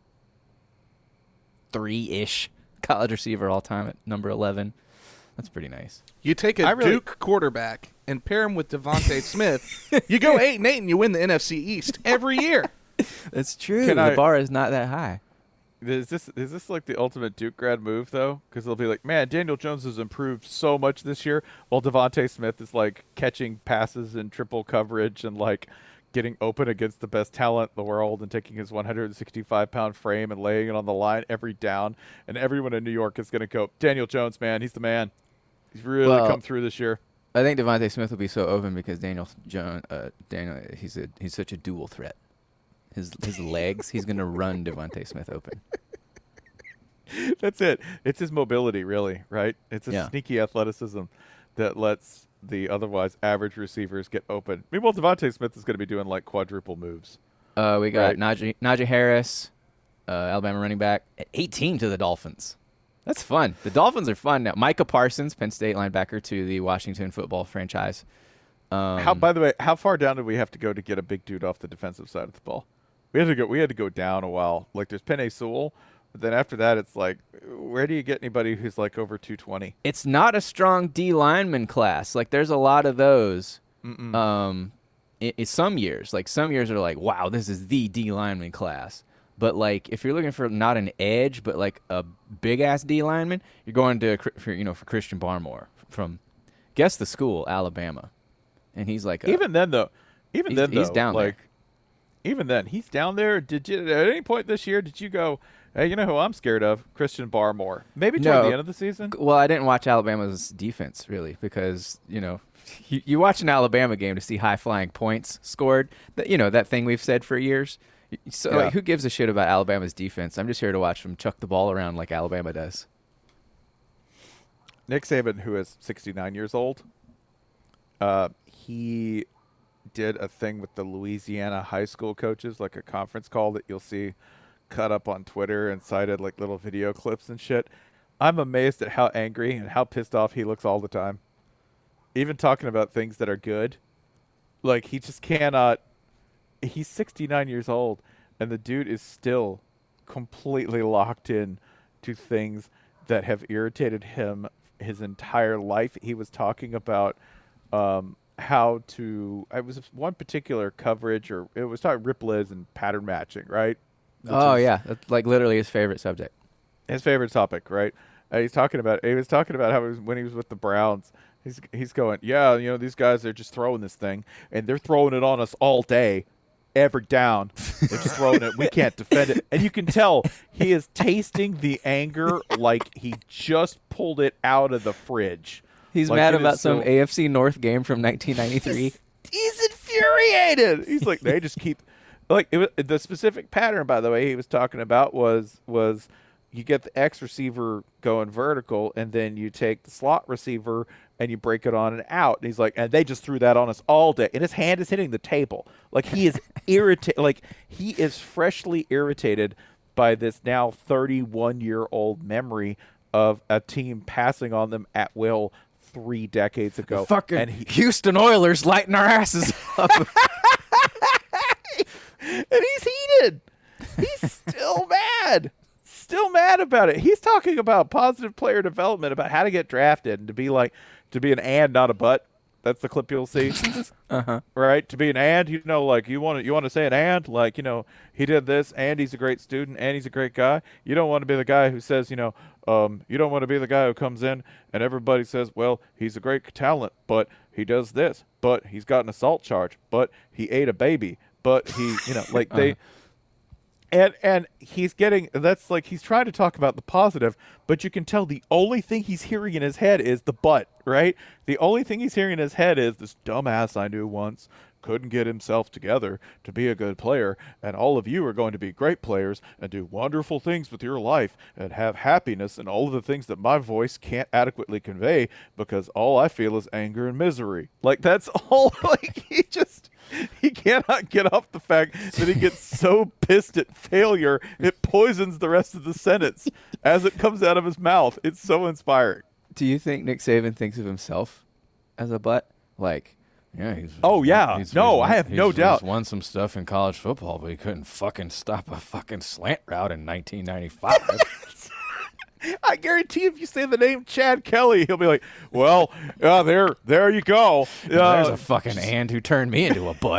three-ish college receiver all time at number eleven. That's pretty nice. You take a I really- Duke quarterback and pair him with Devontae Smith. You go eight and eight, and you win the N F C East every year. That's true. Can the I- bar is not that high. Is this is this like the ultimate Duke grad move though? Because they'll be like, man, Daniel Jones has improved so much this year, while Devontae Smith is like catching passes in triple coverage and like getting open against the best talent in the world and taking his one hundred sixty-five pound frame and laying it on the line every down. And everyone in New York is going to go, Daniel Jones, man, he's the man. He's really Well, come through this year. I think Devontae Smith will be so open because Daniel Jones, uh, Daniel, he's a he's such a dual threat. His his legs, he's gonna run Devontae Smith open. That's it. It's his mobility, really, right? It's a Yeah. sneaky athleticism that lets the otherwise average receivers get open. Meanwhile, Devontae Smith is going to be doing like quadruple moves. Uh, we got Right. Najee, Najee Harris, uh, Alabama running back, at eighteen to the Dolphins. That's fun. The Dolphins are fun now. Micah Parsons, Penn State linebacker to the Washington football franchise. Um, How, by the way, how far down did we have to go to get a big dude off the defensive side of the ball? We had to go. We had to go down a while. Like there's Penei Sewell, but then after that, it's like, where do you get anybody who's like over two twenty? it's not a strong D lineman class. Like there's a lot of those. Um, in, in some years, like some years are like, wow, this is the D lineman class. But like if you're looking for not an edge, but like a big ass D lineman, you're going to Chr- for, you know for Christian Barmore from guess the school Alabama, and he's like a, Even then, though, Even he's, then, though, he's down like, there. even then, he's down there. Did you at any point this year? Did you go? Hey, you know who I'm scared of? Christian Barmore. Maybe toward No. the end of the season. Well, I didn't watch Alabama's defense really because you know you, you watch an Alabama game to see high flying points scored. That you know that thing we've said for years. So Yeah. like, who gives a shit about Alabama's defense? I'm just here to watch them chuck the ball around like Alabama does. Nick Saban, who is sixty-nine years old, uh, he did a thing with the Louisiana high school coaches, like a conference call that you'll see cut up on Twitter and cited like little video clips and shit. I'm amazed at how angry and how pissed off he looks all the time. Even talking about things that are good. Like, he just cannot. He's sixty-nine years old, and the dude is still completely locked in to things that have irritated him his entire life. He was talking about um, how to. It was one particular coverage, or it was talking Rip Liz and pattern matching, right? Which Oh is yeah, that's like literally his favorite subject. his favorite topic, right? Uh, he's talking about. He was talking about how he was, when he was with the Browns. He's he's going, yeah, you know, these guys are just throwing this thing, and they're throwing it on us all day. Every down, they're just throwing it. We can't defend it. And you can tell he is tasting the anger like he just pulled it out of the fridge. He's Like, mad it is about some so- A F C North game from nineteen ninety-three. He's infuriated. He's like, they just keep like it was, the specific pattern. By the way, he was talking about was was you get the X receiver going vertical, and then you take the slot receiver and you break it on and out. And he's like, and they just threw that on us all day. And his hand is hitting the table. Like, he is irritated. Like, he is freshly irritated by this now thirty-one-year-old memory of a team passing on them at will three decades ago. Fucking and he, Houston Oilers lighting our asses up. and he's heated. He's still mad. Still mad about it. He's talking about positive player development, about how to get drafted and to be like, to be an and, not a but. That's the clip you'll see. Uh-huh. Right? To be an and, you know, like you want to you want to say an and, like, you know, he did this, and he's a great student, and he's a great guy. You don't want to be the guy who says, you know, um, you don't want to be the guy who comes in and everybody says, well, he's a great talent, but he does this, but he's got an assault charge, but he ate a baby, but he, you know, like they. Uh-huh. And and he's getting, that's like, he's trying to talk about the positive, but you can tell the only thing he's hearing in his head is the but, right? The only thing he's hearing in his head is this dumbass I knew once couldn't get himself together to be a good player, and all of you are going to be great players and do wonderful things with your life and have happiness and all of the things that my voice can't adequately convey because all I feel is anger and misery. Like, that's all, like, he just... He cannot get off the fact that he gets so pissed at failure, it poisons the rest of the sentence as it comes out of his mouth. It's so inspiring. Do you think Nick Saban thinks of himself as a butt? Like, Yeah, he's. Oh, yeah. he's- No, he's- I have no he's- doubt. He's won some stuff in college football, but he couldn't fucking stop a fucking slant route in nineteen ninety-five. I guarantee if you say the name Chad Kelly, he'll be like, well, uh, there there you go. Uh, There's a fucking and who turned me into a butt.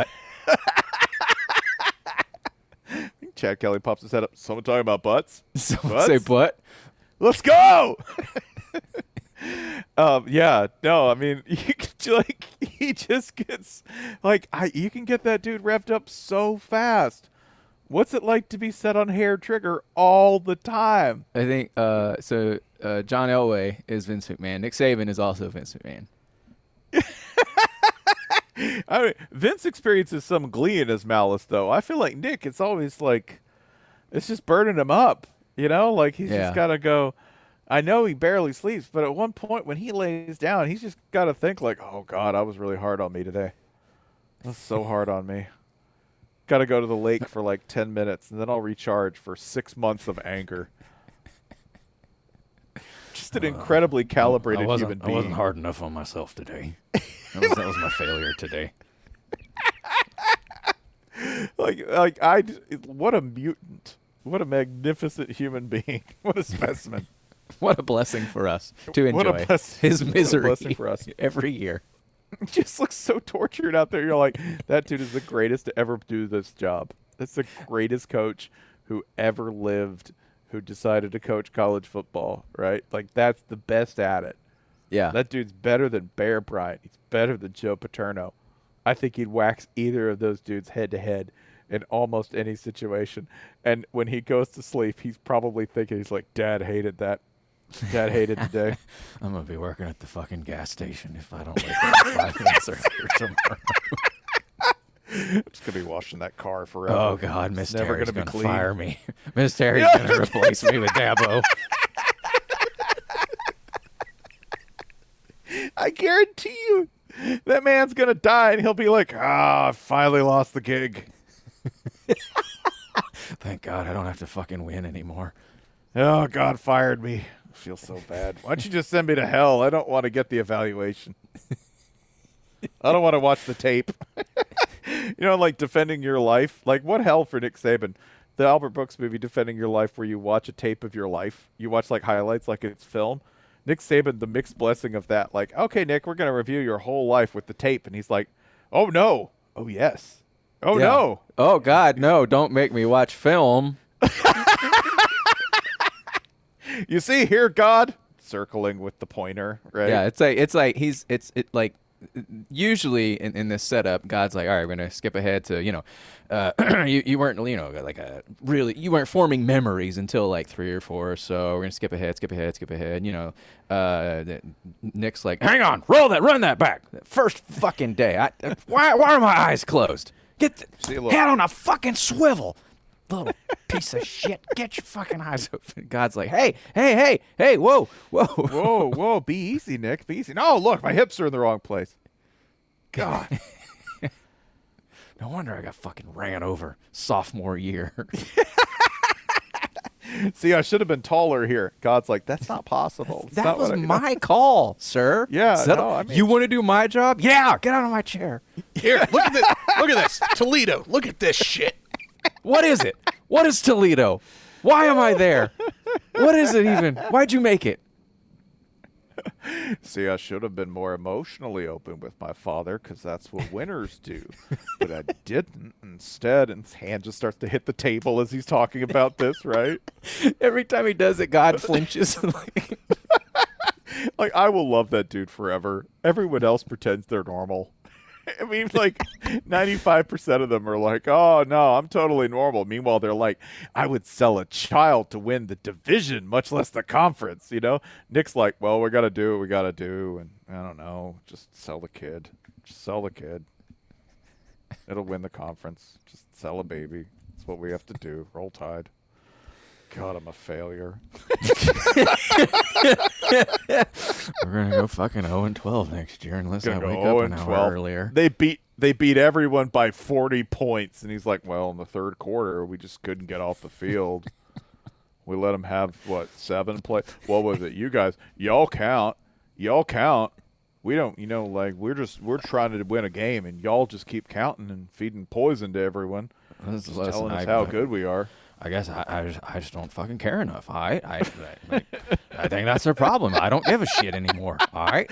Chad Kelly pops his head up. Someone talking about butts? Someone Butts? say butt. Let's go. um, yeah, no, I mean, you can, like, he just gets, like, I, you can get that dude revved up so fast. What's it like to be set on hair trigger all the time? I think uh, so. Uh, John Elway is Vince McMahon. Nick Saban is also Vince McMahon. I mean, Vince experiences some glee in his malice, though. I feel like Nick, it's always like, it's just burning him up, you know? Like, he's Yeah. just got to go. I know he barely sleeps, but at one point when he lays down, he's just got to think like, oh, God, I was really hard on me today. That's so hard on me. Got to go to the lake for like ten minutes, and then I'll recharge for six months of anger. Just an incredibly calibrated I wasn't, human I being. wasn't hard enough on myself today. That was, that was my failure today. Like, like I, what a mutant. What a magnificent human being. What a specimen. What a blessing for us to What a enjoy bless- his what a misery blessing for us. every year. He just looks so tortured out there. You're like, that dude is the greatest to ever do this job. That's the greatest coach who ever lived, who decided to coach college football, right? Like, that's the best at it. Yeah. That dude's better than Bear Bryant. He's better than Joe Paterno. I think he'd wax either of those dudes head to head in almost any situation. And when he goes to sleep, he's probably thinking, he's like, Dad hated that. Dad hated today. I'm going to be working at the fucking gas station if I don't wake up five minutes earlier tomorrow. I'm just going to be washing that car forever. Oh, God. Miss Never Terry's gonna going be to clean. fire me. Miss Terry's going to replace me with Dabo. I guarantee you that man's going to die, and he'll be like, ah, I finally lost the gig. Thank God I don't have to fucking win anymore. Oh, God fired me. I feel so bad. Why don't you just send me to hell? I don't want to get the evaluation. I don't want to watch the tape. You know, like Defending Your Life. Like, what hell for Nick Saban? The Albert Brooks movie, Defending Your Life, where you watch a tape of your life. You watch, like, highlights like it's film. Nick Saban, the mixed blessing of that. Like, okay, Nick, we're going to review your whole life with the tape. And he's like, oh, no. Oh, yes. Oh, Yeah. no. Oh God, no! Don't make me watch film. You see here, God? Circling with the pointer, right? Yeah, it's like it's like he's it's it like usually in, in this setup, God's like, all right, we're gonna skip ahead to you know, uh, you you weren't you know like a really you weren't forming memories until like three or four or so. We're gonna skip ahead, skip ahead, skip ahead. You know, uh, Nick's like, hang on, roll that, run that back. First fucking day, I, why why are my eyes closed? Get the See, look. head on a fucking swivel. Little piece of shit. Get your fucking eyes open. God's like, hey, hey, hey, hey, whoa, whoa. Whoa, whoa, be easy, Nick. Be easy. No, look, my hips are in the wrong place. God. No wonder I got fucking ran over sophomore year. See, I should have been taller here. God's like, that's not possible. It's That not was what I- my call, sir. Yeah, Settle- no, I mean- you want to do my job? Yeah, get out of my chair. Here, look at this. Look at this. Toledo. Look at this shit. What is it? What is Toledo? Why am I there? What is it even? Why'd you make it? See, I should have been more emotionally open with my father because that's what winners do. But I didn't. Instead, and his hand just starts to hit the table as he's talking about this, right? Every time he does it, God flinches. Like, Like, I will love that dude forever. Everyone else pretends they're normal. I mean, like, ninety-five percent of them are like, oh, no, I'm totally normal. Meanwhile, they're like, I would sell a child to win the division, much less the conference, you know? Nick's like, well, we got to do what we got to do. And I don't know, just sell the kid. Just sell the kid. It'll win the conference. Just sell a baby. That's what we have to do. Roll Tide. God, I'm a failure. We're gonna go fucking zero and twelve next year unless I Gonna go wake oh up an and hour twelve. earlier. They beat they beat everyone by forty points, and he's like, "Well, in the third quarter, we just couldn't get off the field. We let them have what seven play? What was it? You guys, y'all count, y'all count. We don't, you know, like we're just we're trying to win a game, and y'all just keep counting and feeding poison to everyone, This is just less telling than us I- how good we are." I guess I, I, just, I just don't fucking care enough. All right, I, I, I think that's their problem. I don't give a shit anymore. All right.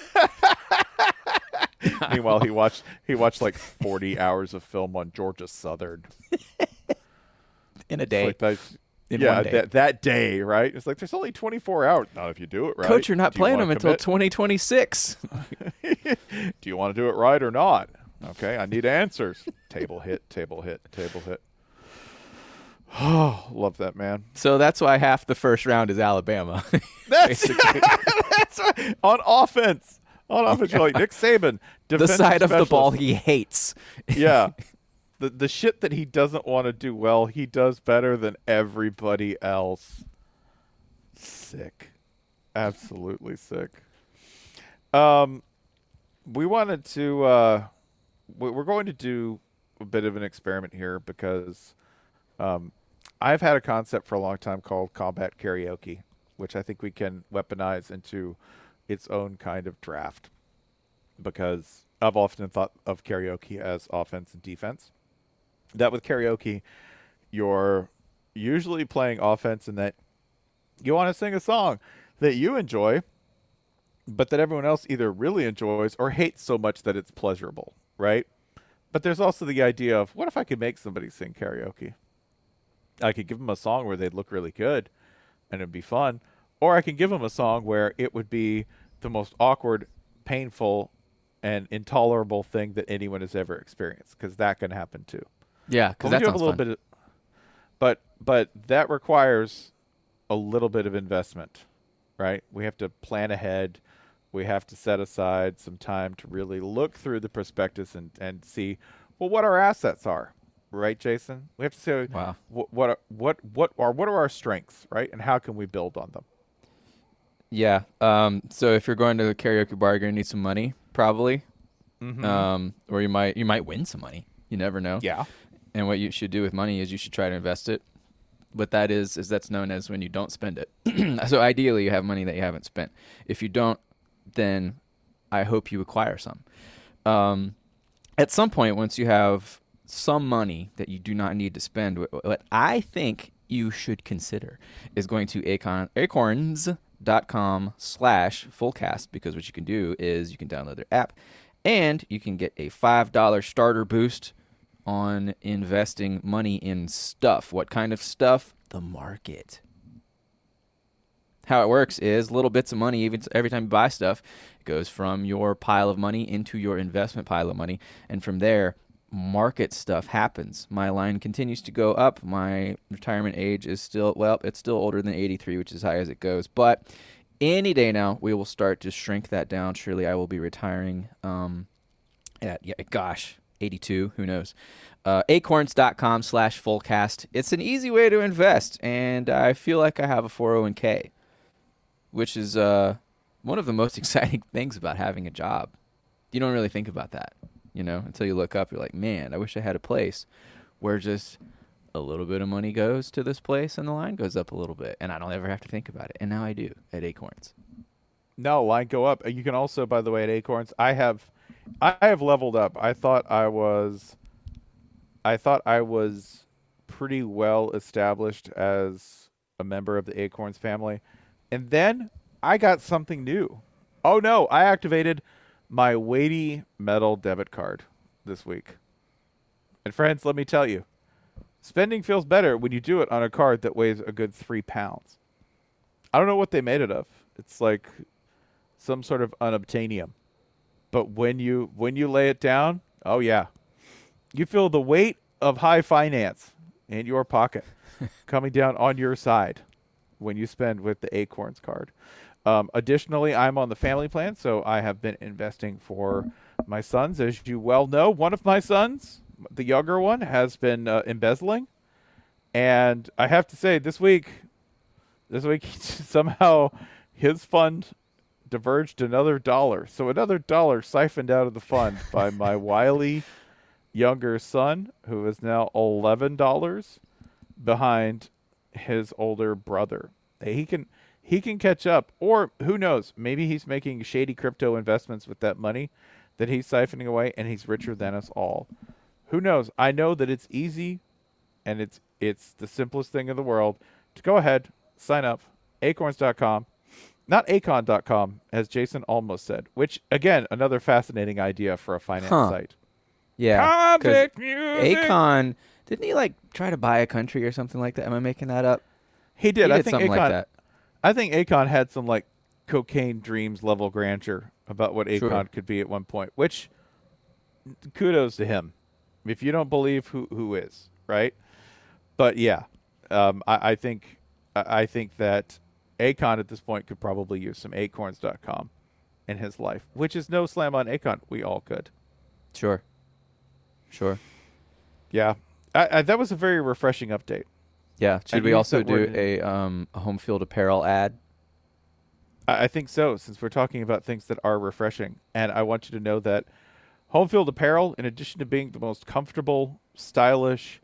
Meanwhile, he watched he watched like forty hours of film on Georgia Southern. in a day. Like that, In yeah, one day. that that day, right? It's like there's only twenty-four hours. Not if you do it right. Coach, you're not Do you playing wanna them until commit? twenty twenty-six. Do you want to do it right or not? Okay, I need answers. Table hit, table hit, table hit. Oh, love that, man. So that's why half the first round is Alabama. That's, that's right. On offense. On offense, you're like Nick Saban. the defensive side of the ball specialist. he hates. Yeah. The the shit that he doesn't want to do well, he does better than everybody else. Sick. Absolutely sick. Um, we wanted to, uh, we- we're going to do a bit of an experiment here because um, I've had a concept for a long time called combat karaoke, which I think we can weaponize into its own kind of draft because I've often thought of karaoke as offense and defense. That with karaoke, you're usually playing offense in that you want to sing a song that you enjoy, but that everyone else either really enjoys or hates so much that it's pleasurable, right? But there's also the idea of, what if I could make somebody sing karaoke? I could give them a song where they'd look really good and it'd be fun, or I can give them a song where it would be the most awkward, painful, and intolerable thing that anyone has ever experienced, because that can happen too. Yeah, because But we that do have sounds a little fun. bit of, but but that requires a little bit of investment, right? We have to plan ahead. We have to set aside some time to really look through the prospectus and, and see, well, what our assets are, right, Jason? We have to say, Wow. what what are, what what are what are our strengths, right, and how can we build on them? Yeah. Um, so if you're going to the karaoke bar, you're gonna need some money, probably. Mm-hmm. Um, or you might you might win some money. You never know. Yeah. And what you should do with money is you should try to invest it. What that is is that's known as when you don't spend it. So ideally, you have money that you haven't spent. If you don't, then I hope you acquire some. Um, at some point, once you have some money that you do not need to spend, what, what I think you should consider is going to Acon, acorns.com slash fullcast, because what you can do is you can download their app and you can get a five dollar starter boost on investing money in stuff. What kind of stuff? The market. How it works is little bits of money, even every time you buy stuff, it goes from your pile of money into your investment pile of money. And from there, market stuff happens. My line continues to go up. My retirement age is still, well, it's still older than eighty-three, which is as high as it goes. But any day now, we will start to shrink that down. Surely I will be retiring um, at, yeah, gosh, eighty-two. Who knows? Uh, acorns.com slash fullcast. It's an easy way to invest. And I feel like I have a four oh one k. Which is uh, one of the most exciting things about having a job. You don't really think about that, you know, until you look up. You're like, man, I wish I had a place where just a little bit of money goes to this place and the line goes up a little bit, and I don't ever have to think about it. And now I do at Acorns. No, line go up. You can also, by the way, at Acorns, I have, I have leveled up. I thought I was, I thought I was pretty well established as a member of the Acorns family. And then I got something new. Oh, no. I activated my weighty metal debit card this week. And friends, let me tell you, spending feels better when you do it on a card that weighs a good three pounds. I don't know what they made it of. It's like some sort of unobtainium. But when you when you lay it down, oh, yeah. You feel the weight of high finance in your pocket coming down on your side when you spend with the Acorns card. Um, additionally, I'm on the family plan, so I have been investing for my sons. As you well know, one of my sons, the younger one, has been uh, embezzling. And I have to say, this week, this week somehow his fund diverged another dollar. So another dollar siphoned out of the fund by my wily younger son, who is now eleven dollars behind his older brother. He can he can catch up, or who knows, maybe he's making shady crypto investments with that money that he's siphoning away, and he's richer than us all. Who knows? I know that it's easy, and it's it's the simplest thing in the world to go ahead, sign up, acorns dot com, not acon dot com, as Jason almost said, which, again, another fascinating idea for a finance Huh. site. Yeah. 'cause Convict music. Akon, didn't he like try to buy a country or something like that? Am I making that up? He did. He I did think something Akon, like that. I think Akon had some like cocaine dreams level grandeur about what Akon Sure. could be at one point, which kudos to him. If you don't believe, who who is, right? But yeah, um, I, I think I I think that Akon at this point could probably use some acorns dot com in his life, which is no slam on Akon. We all could. Sure. Sure. Yeah, I, I, that was a very refreshing update. Yeah. Should And we you also said do we're- a um a home field apparel ad? I I think so, since we're talking about things that are refreshing. And I want you to know that Home Field Apparel, in addition to being the most comfortable, stylish,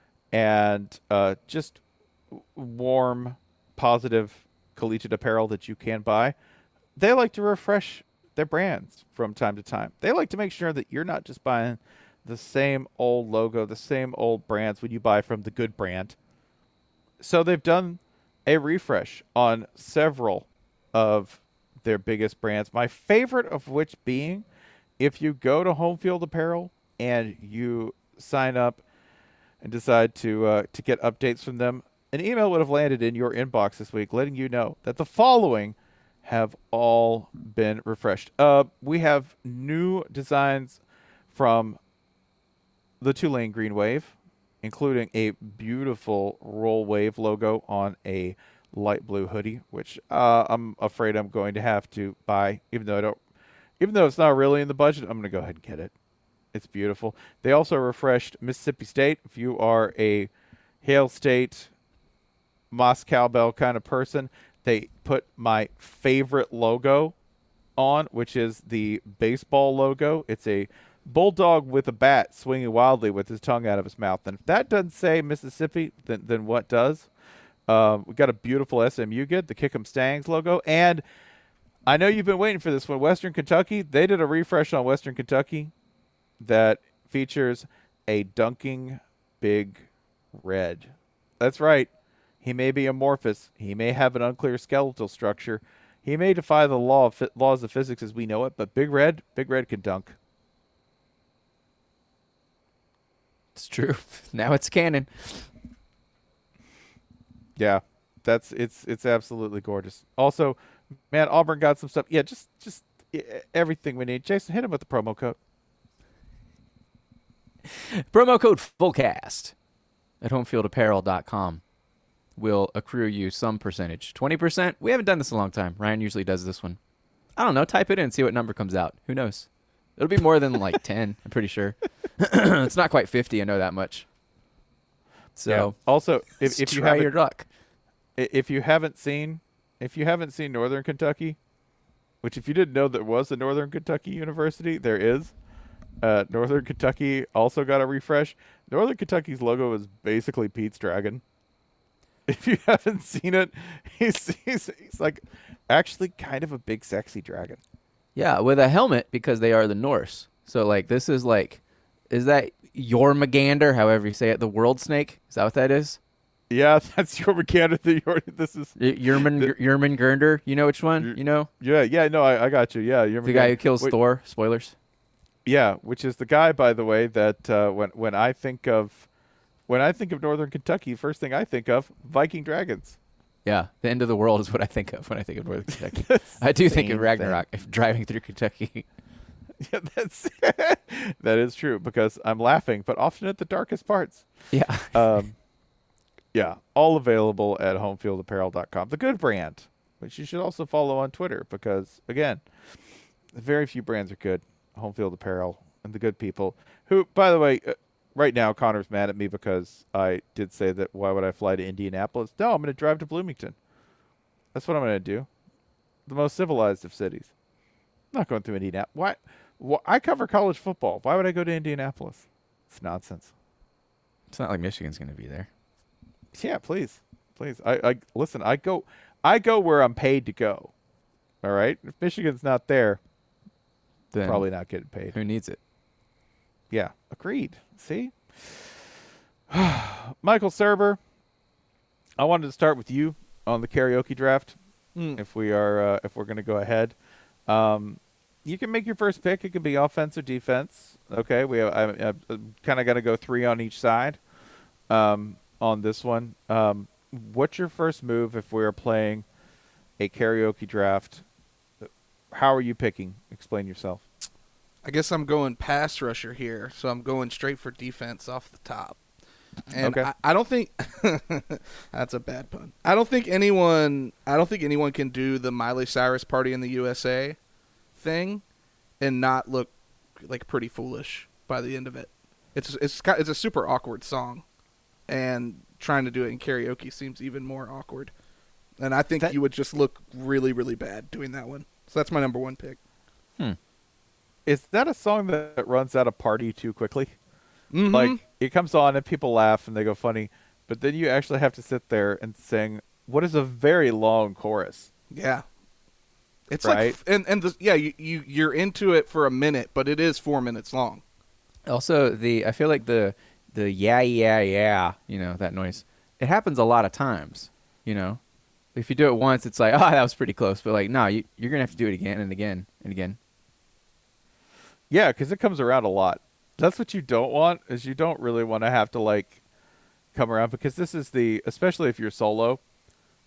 and uh, just warm, positive, collegiate apparel that you can buy, they like to refresh their brands from time to time. They like to make sure that you're not just buying the same old logo, the same old brands when you buy from the good brand. So they've done a refresh on several of their biggest brands. My favorite of which being, if you go to Home Field Apparel and you sign up and decide to uh, to get updates from them, an email would have landed in your inbox this week letting you know that the following have all been refreshed. Uh, we have new designs from the Tulane Green Wave, including a beautiful Roll Wave logo on a light blue hoodie, which uh, I'm afraid I'm going to have to buy, even though I don't, even though it's not really in the budget. I'm going to go ahead and get it. It's beautiful. They also refreshed Mississippi State. If you are a Hail State, Moss Cowbell kind of person, they put my favorite logo on, which is the baseball logo. It's a bulldog with a bat swinging wildly with his tongue out of his mouth. And if that doesn't say Mississippi, then, then what does? Um, we got a beautiful S M U Good, the Kick 'em Stangs logo. And I know you've been waiting for this one. Western Kentucky, they did a refresh on Western Kentucky that features a dunking Big Red. That's right. He may be amorphous. He may have an unclear skeletal structure. He may defy the law of laws of physics as we know it, but Big Red, Big Red can dunk. It's true. Now it's canon. Yeah, that's it's it's absolutely gorgeous. Also, man, Auburn got some stuff. Yeah, just just everything we need. Jason, hit him with the promo code. Promo code FULLCAST at homefield apparel dot com will accrue you some percentage. twenty percent? We haven't done this in a long time. Ryan usually does this one. I don't know. Type it in and see what number comes out. Who knows? It'll be more than like ten, I'm pretty sure. It's not quite fifty, I know that much. So yeah. Also, if, if you try haven't, your luck. If you haven't seen if you haven't seen Northern Kentucky, which if you didn't know there was a Northern Kentucky University, there is. Uh, Northern Kentucky also got a refresh. Northern Kentucky's logo is basically Pete's dragon. If you haven't seen it, he's, he's he's like actually kind of a big sexy dragon. Yeah, with a helmet because they are the Norse. So like this is like, is that Jormungandr, however you say it, the world snake? Is that what that is? Yeah, that's Jormungandr. The this is Jormungandr. Jormungandr. You know which one? You know? Yeah, yeah. No, I, I got you. Yeah, the guy who kills Wait, Thor. Spoilers. Yeah, which is the guy, by the way, that uh, when when I think of when I think of Northern Kentucky, first thing I think of Viking dragons. Yeah, the end of the world is what I think of when I think of Northern Kentucky. I do think of Ragnarok if driving through Kentucky. Yeah, that's that is true because I'm laughing, but often at the darkest parts. Yeah. um, yeah, all available at homefield apparel dot com. The good brand, which you should also follow on Twitter because, again, very few brands are good. Homefield Apparel and the good people who, by the way, uh, right now Connor's mad at me because I did say that why would I fly to Indianapolis? No, I'm going to drive to Bloomington. That's what I'm going to do. The most civilized of cities. I'm not going through Indianapolis. Why? Why? I cover college football. Why would I go to Indianapolis? It's nonsense. It's not like Michigan's going to be there. Yeah, please. Please. I, I listen, I go I go where I'm paid to go. All right? If Michigan's not there, then probably not getting paid. Who needs it? Yeah, agreed. See? Michael Serber, I wanted to start with you on the karaoke draft. Mm. If we are, uh, if we're going to go ahead, um, you can make your first pick. It can be offense or defense. Okay, we have, I, I kind of got to go three on each side um, on this one. Um, what's your first move if we are playing a karaoke draft? How are you picking? Explain yourself. I guess I'm going pass rusher here, so I'm going straight for defense off the top. And okay. I, I don't think that's a bad pun. I don't think anyone. I don't think anyone can do the Miley Cyrus "Party in the U S A" thing and not look like pretty foolish by the end of it. It's it's it's a super awkward song, and trying to do it in karaoke seems even more awkward. And I think that, you would just look really, really bad doing that one. So that's my number one pick. Hmm. Is that a song that runs out of party too quickly? Mm-hmm. Like, it comes on and people laugh and they go funny, but then you actually have to sit there and sing what is a very long chorus. Yeah. It's right? like, and, and the, yeah, you, you, you're into it for a minute, but it is four minutes long. Also, the I feel like the, the yeah, yeah, yeah, you know, that noise, it happens a lot of times, you know? If you do it once, it's like, oh, that was pretty close. But, like, no, you, you're going to have to do it again and again and again. Yeah, because it comes around a lot. That's what you don't want, is you don't really want to have to, like, come around. Because this is the, especially if you're solo,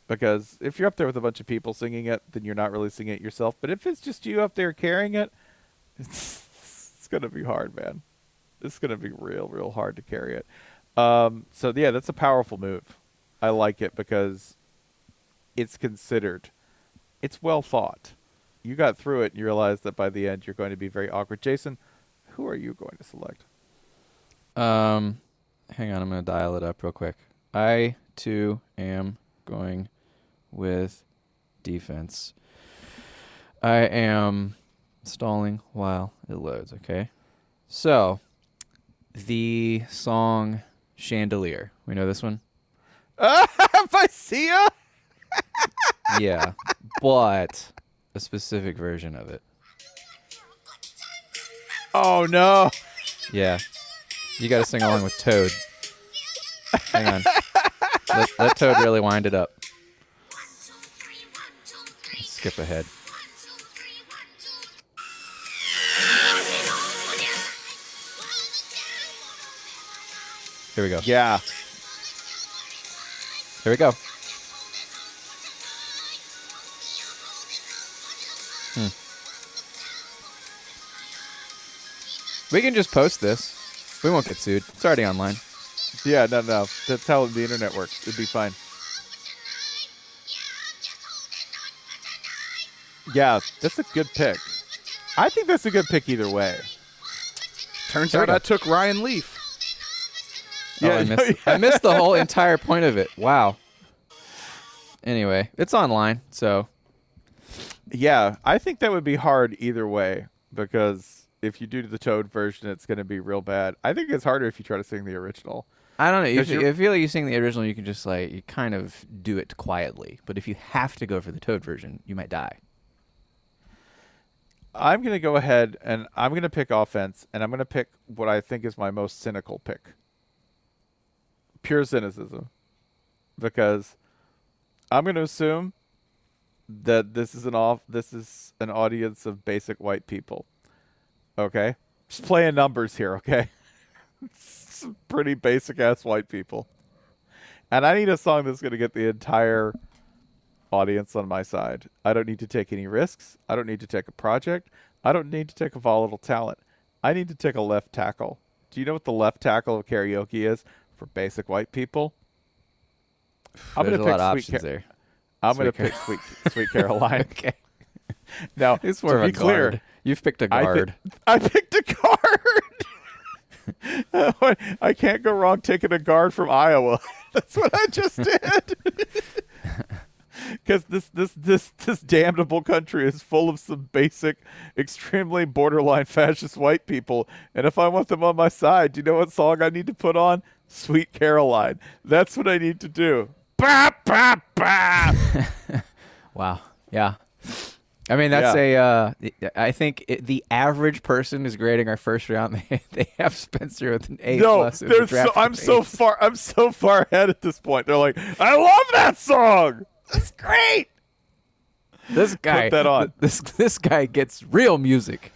Because if you're up there with a bunch of people singing it, then you're not really singing it yourself. But if it's just you up there carrying it, it's, it's going to be hard, man. It's going to be real, real hard to carry it. Um, so, yeah, that's a powerful move. I like it because it's considered. It's well thought. You got through it and you realize that by the end you're going to be very awkward. Jason, who are you going to select? Um, hang on, I'm going to dial it up real quick. I, too, am going with defense. I am stalling while it loads, okay? So, the song Chandelier. We know this one? Uh, Vicia? Yeah, but a specific version of it. Oh, no. Yeah. You got to sing along with Toad. Hang on. Let, let Toad really wind it up. Let's skip ahead. Here we go. Yeah. Here we go. Hmm. We can just post this. We won't get sued. It's already online. Yeah, no, no. That's how the internet works. It'd be fine. Yeah, that's a good pick. I think that's a good pick either way. Turns There we out go. I took Ryan Leaf. Oh, Yeah, I missed, I missed the whole entire point of it. Wow. Anyway, it's online, so Yeah, I think that would be hard either way because if you do the Toad version, it's going to be real bad. I think it's harder if you try to sing the original. I don't know. If, 'Cause you're- if you feel like you sing the original, you can just like you kind of do it quietly. But if you have to go for the Toad version, you might die. I'm going to go ahead and I'm going to pick offense, and I'm going to pick what I think is my most cynical pick. Pure cynicism. Because I'm going to assume that this is an off this is an audience of basic white people. Okay? Just playing numbers here, okay? Some pretty basic ass white people. And I need a song that's going to get the entire audience on my side. I don't need to take any risks. I don't need to take a project. I don't need to take a volatile talent. I need to take a left tackle. Do you know what the left tackle of karaoke is for basic white people? I'm There's gonna a lot of pick options Sweet Ca- there. I'm Sweet going to Car- pick Sweet Sweet Caroline. Okay. Now, It's to more of be a clear, guard. You've picked a I, guard. pi- I picked a guard. I can't go wrong taking a guard from Iowa. That's what I just did. Because this, this, this, this damnable country is full of some basic, extremely borderline fascist white people. And if I want them on my side, do you know what song I need to put on? Sweet Caroline. That's what I need to do. Bah, bah, bah. Wow. Yeah. I mean, that's Yeah. a. Uh, I think it, the average person is grading our first round. They, they have Spencer with an A No, plus. in the there's so, draft I'm so grades. far. I'm so far ahead at this point. They're like, I love that song. That's great. This guy. that on. This this guy gets real music.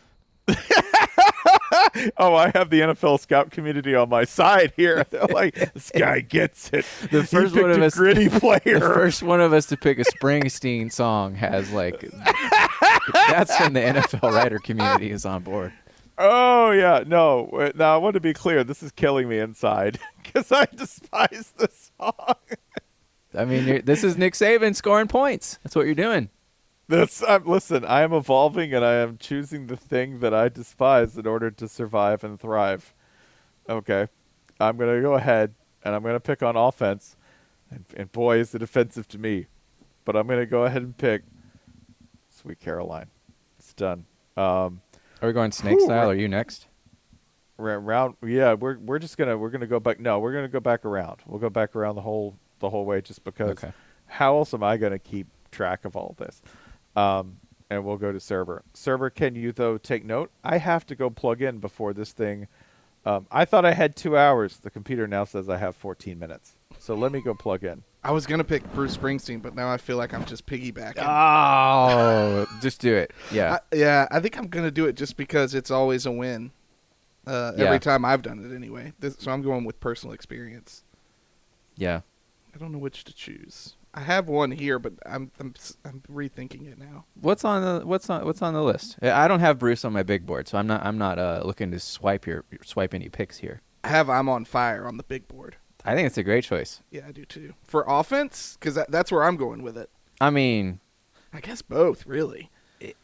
Oh, I have the N F L scout community on my side here. They're like, this guy gets it. The first he one picked of a us- gritty player. The first one of us to pick a Springsteen song has like. That's when the N F L writer community is on board. Oh yeah, no. wait, Now I want to be clear. This is killing me inside because I despise this song. I mean, you're, this is Nick Saban scoring points. That's what you're doing. That's I'm, listen. I am evolving, and I am choosing the thing that I despise in order to survive and thrive. Okay, I'm gonna go ahead and I'm gonna pick on offense, and, and boy, is it offensive to me. But I'm gonna go ahead and pick Sweet Caroline. It's done. Um, Are we going snake Whew, style? we're- Are you next? ra- round, yeah, we're we're just gonna we're gonna go back. No, we're gonna go back around. We'll go back around the whole the whole way, just because. Okay. How else am I gonna keep track of all this? Um, and we'll go to server. Server, can you though take note? I have to go plug in before this thing. Um, I thought I had two hours. The computer now says I have fourteen minutes. So let me go plug in. I was gonna pick Bruce Springsteen, but now I feel like I'm just piggybacking. Oh, just do it. Yeah. I, yeah, I think I'm gonna do it just because it's always a win. Uh, Yeah. Every time I've done it, anyway. This, so I'm going with personal experience. Yeah. I don't know which to choose. I have one here, but I'm I'm I'm rethinking it now. What's on the what's on what's on the list? I don't have Bruce on my big board, so I'm not I'm not uh, looking to swipe your swipe any picks here. I have I'm on fire on the big board. I think it's a great choice. Yeah, I do too. For offense, because that, that's where I'm going with it. I mean, I guess both, really.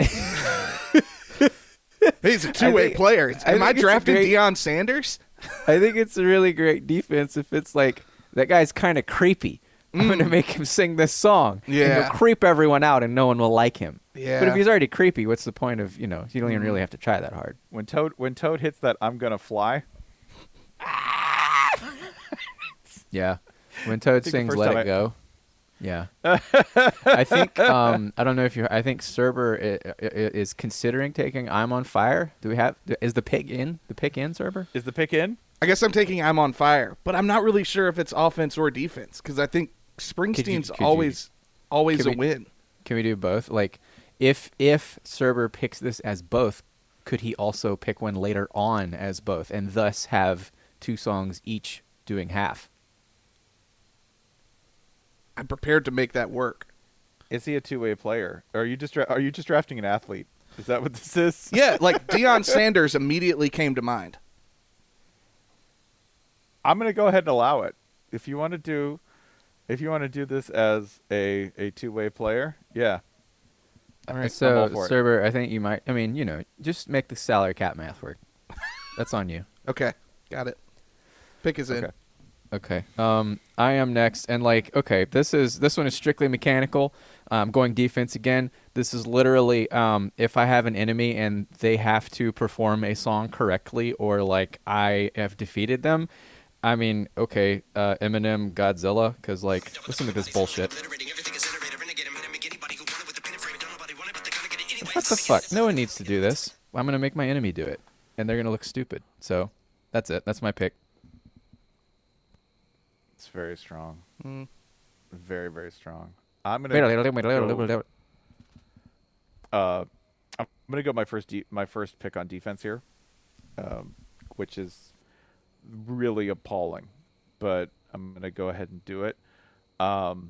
He's a two-way think, player. Am I, I drafting great, Deion Sanders? I think it's a really great defense if it's like, that guy's kind of creepy. I'm mm. going to make him sing this song. Yeah. And he'll creep everyone out and no one will like him. Yeah. But if he's already creepy, what's the point of, you know, you don't even really have to try that hard. When Toad, when Toad hits that I'm going to fly. Yeah. When Toad sings Let It I... Go. Yeah. I think, um, I don't know if you, I think Cerber is considering taking I'm on Fire. Do we have, is the pick in? The pick in, Cerber? Is the pick in? I guess I'm taking I'm on Fire, but I'm not really sure if it's offense or defense because I think Springsteen's could you, could always, you, always a we, win. Can we do both? Like, if if Cerber picks this as both, could he also pick one later on as both and thus have two songs each doing half? I'm prepared to make that work. Is he a two-way player? Or are you just dra- are you just drafting an athlete? Is that what this is? Yeah, like Deion Sanders immediately came to mind. I'm going to go ahead and allow it. If you want to do if you want to do this as a, a two-way player, yeah. All right, so Cerber, I think you might I mean, you know, just make the salary cap math work. That's on you. Okay. Got it. Pick is okay. in. Okay. Um, I am next, and like, okay, this is this one is strictly mechanical. Um, going defense again. This is literally um, if I have an enemy and they have to perform a song correctly, or like I have defeated them. I mean, okay, uh, Eminem, Godzilla, because like, listen to this bullshit. What the fuck? No one needs to do this. I'm gonna make my enemy do it, and they're gonna look stupid. So, that's it. That's my pick. It's very strong. Mm. Very, very strong. I'm gonna. Go, uh, I'm gonna go my first de- my first pick on defense here, um, which is really appalling, but I'm gonna go ahead and do it. Um,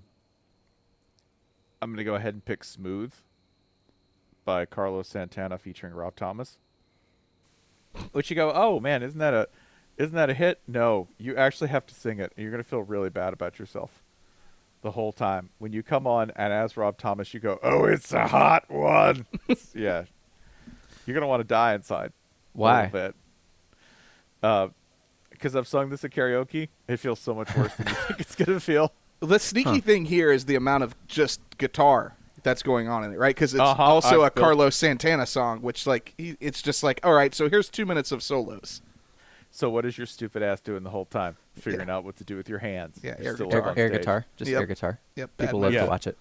I'm gonna go ahead and pick "Smooth" by Carlos Santana featuring Rob Thomas. Which you go, oh man, isn't that a Isn't that a hit? No, you actually have to sing it. And you're going to feel really bad about yourself the whole time. When you come on and as Rob Thomas, you go, oh, it's a hot one. Yeah. You're going to want to die inside. Why? A little bit. Uh, because I've sung this at karaoke. It feels so much worse than you think it's going to feel. The sneaky huh. thing here is the amount of just guitar that's going on in it, right? Because it's uh-huh. also I've a Carlos Santana song, which like he, it's just like, all right, so here's two minutes of solos. So what is your stupid ass doing the whole time? Figuring yeah. out what to do with your hands. Yeah, air, air, air guitar. Just yep. air guitar. Yep, people love yeah. to watch it.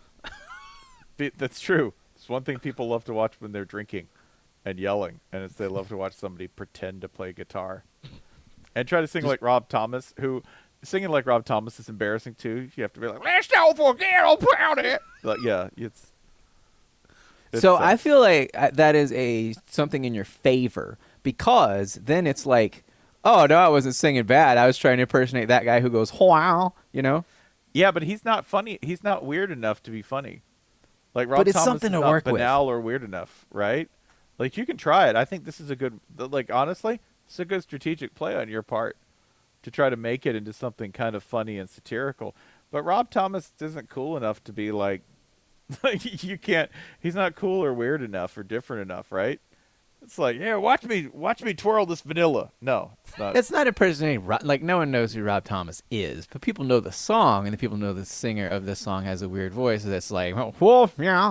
That's true. It's one thing people love to watch when they're drinking and yelling, and it's they love to watch somebody pretend to play guitar and try to sing just, like Rob Thomas, who singing like Rob Thomas is embarrassing too. You have to be like, let's don't forget about it. Like, yeah, it's. it's so uh, I feel like that is a something in your favor because then it's like, oh, no, I wasn't singing bad. I was trying to impersonate that guy who goes, wow, you know? Yeah, but he's not funny. He's not weird enough to be funny. Like Rob but it's Thomas something is to not work banal with. or weird enough, right? Like, you can try it. I think this is a good, like, honestly, it's a good strategic play on your part to try to make it into something kind of funny and satirical. But Rob Thomas isn't cool enough to be like, like you can't, he's not cool or weird enough or different enough, right? It's like, yeah, watch me, watch me twirl this vanilla. No, it's not. It's not impersonating. Like no one knows who Rob Thomas is, but people know the song, and the people know the singer of this song has a weird voice that's like, whoa,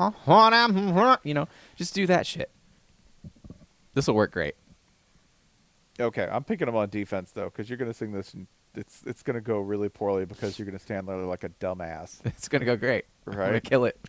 yeah, you know, just do that shit. This will work great. Okay, I'm picking him on defense though, because you're gonna sing this, and it's it's gonna go really poorly because you're gonna stand there like a dumbass. It's gonna go great. Right? I'm gonna kill it.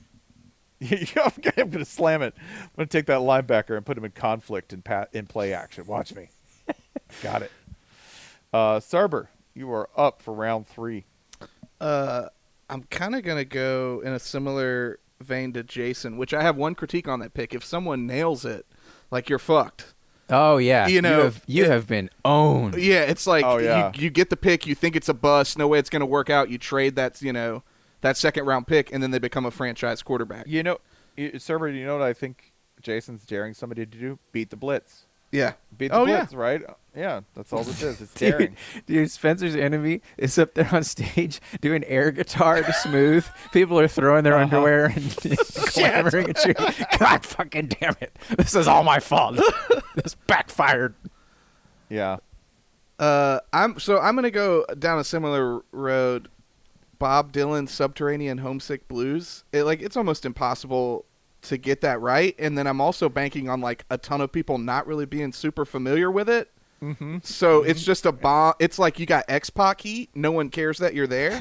I'm going to slam it. I'm going to take that linebacker and put him in conflict in, pat, in play action. Watch me. Got it. Uh, Cerber, you are up for round three. Uh, I'm kind of going to go in a similar vein to Jason, which I have one critique on that pick. If someone nails it, like, you're fucked. Oh, yeah. You know, you have, you it, have been owned. Yeah, it's like oh, yeah. you, you get the pick, you think it's a bust, no way it's going to work out, you trade that, you know, that second round pick, and then they become a franchise quarterback. You know, you- server. You know what I think Jason's daring somebody to do? Beat the blitz. Yeah. Beat the Oh, blitz, yeah. right? Yeah, that's all this is. It's Dude, daring. dude, Spencer's enemy is up there on stage doing air guitar to Smooth. People are throwing their underwear and clamoring and cheering. God fucking damn it. This is all my fault. This backfired. Yeah. Uh, I'm so I'm gonna go down a similar road. Bob Dylan's Subterranean Homesick Blues. It, like it's almost impossible to get that right, and then I'm also banking on like a ton of people not really being super familiar with it. Mm-hmm. So it's just a bomb. It's like you got X-Pac heat. No one cares that you're there.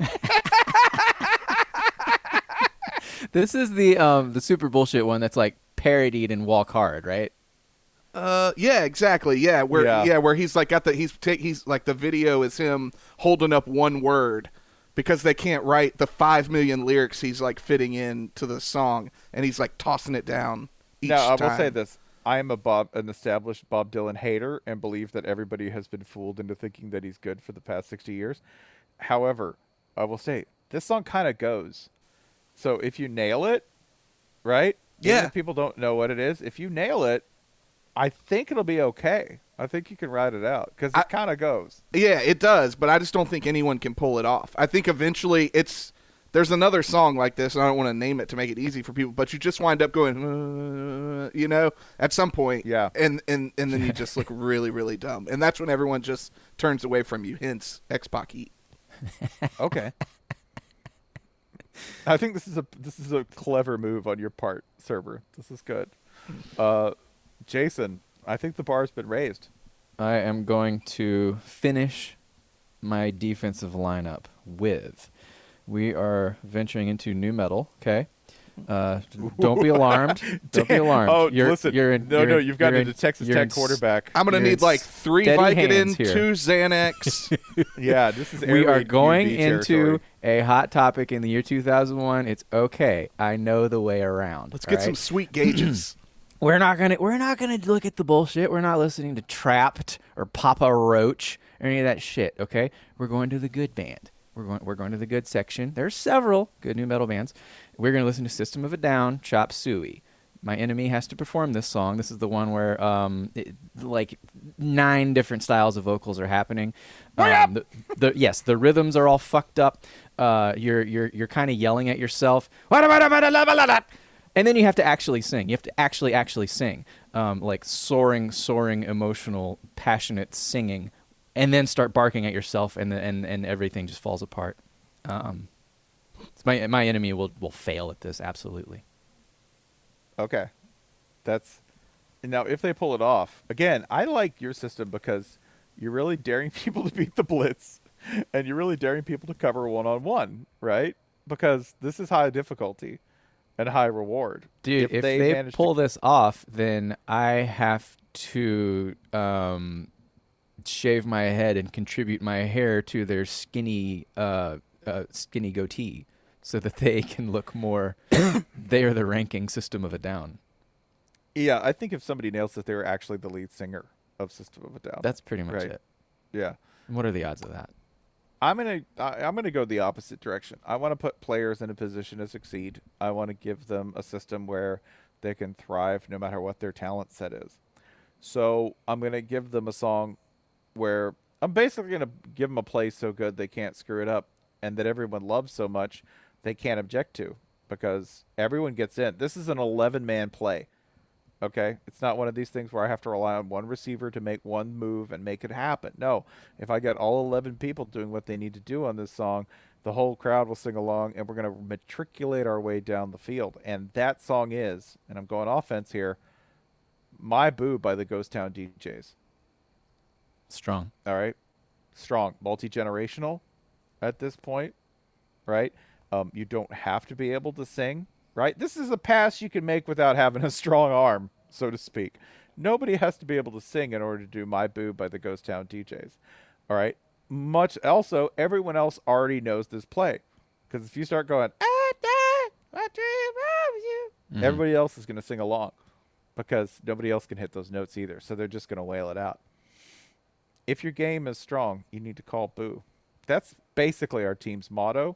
This is the um the super bullshit one that's like parodied in Walk Hard, right? Uh, yeah, exactly. Yeah, where Yeah. yeah, where he's like got the he's take he's like the video is him holding up one word because they can't write the five million lyrics he's like fitting in to the song, and he's like tossing it down each Now, I time. will say this. I am a Bob, an established Bob Dylan hater and believe that everybody has been fooled into thinking that he's good for the past sixty years. However, I will say this song kind of goes. So if you nail it, right? Even Yeah. if people don't know what it is, if you nail it, I think it'll be okay. I think you can ride it out because I- it kind of goes. Yeah, it does, but I just don't think anyone can pull it off. I think eventually it's there's another song like this, and I don't want to name it to make it easy for people, but you just wind up going, uh, you know, at some point, Yeah. and and and then you just look really really dumb, and that's when everyone just turns away from you. Hence, X-Pac heat. Okay. I think this is a this is a clever move on your part, Server. This is good. Uh, Jason, I think the bar's been raised. I am going to finish my defensive lineup with. We are venturing into new metal. Okay, uh, don't be alarmed. Don't be alarmed. Oh, You're- listen. you're in- no, you're no, in- you've got you're into in- Texas you're Tech in s- quarterback. I'm gonna You're need in like three steady Vicodin, hands here. two Xanax. Yeah, this is We air are raid going Q B into territory. a hot topic in the year two thousand one. It's okay. I know the way around. Let's all get right? some sweet gauges. We're not gonna we're not gonna look at the bullshit. We're not listening to Trapped or Papa Roach or any of that shit. Okay, we're going to the good band. We're going we're going to the good section. There's several good new metal bands. We're gonna listen to System of a Down, Chop Suey. My Enemy has to perform this song. This is the one where um it, like nine different styles of vocals are happening. Um, the, the yes, the rhythms are all fucked up. Uh, you're you're you're kind of yelling at yourself. And then you have to actually sing. You have to actually, actually sing, um, like soaring, soaring, emotional, passionate singing, and then start barking at yourself, and the, and and everything just falls apart. Um, it's my my enemy will will fail at this absolutely. Okay, that's now if they pull it off again. I like your system because you're really daring people to beat the blitz, and you're really daring people to cover one on one, right? Because this is high difficulty and high reward. Dude, if, they, manage pull to, this off, then I have to um, shave my head and contribute my hair to their skinny, uh, uh, skinny goatee, so that they can look more. They are the ranking System of a Down. yeah, I think if somebody nails it, they're actually the lead singer of System of a Down. That's pretty much Right. it. yeah. What are the odds of that? I'm gonna I, I'm gonna go the opposite direction. I want to put players in a position to succeed. I want to give them a system where they can thrive no matter what their talent set is. So I'm gonna give them a song where I'm basically gonna give them a play so good they can't screw it up, and that everyone loves so much they can't object to, because everyone gets in. This is an eleven man play. Okay, it's not one of these things where I have to rely on one receiver to make one move and make it happen. No, if I get all eleven people doing what they need to do on this song, the whole crowd will sing along, and we're going to matriculate our way down the field. And that song is, and I'm going offense here, My Boo by the Ghost Town D Js. Strong. All right, strong, multi-generational at this point, right? Um, you don't have to be able to sing. Right? This is a pass you can make without having a strong arm, so to speak. Nobody has to be able to sing in order to do My Boo by the Ghost Town D Js. All right? Much also, everyone else already knows this play. Because if you start going, I die, I dream of you, Mhm. everybody else is going to sing along. Because nobody else can hit those notes either. So they're just going to wail it out. If your game is strong, you need to call boo. That's basically our team's motto.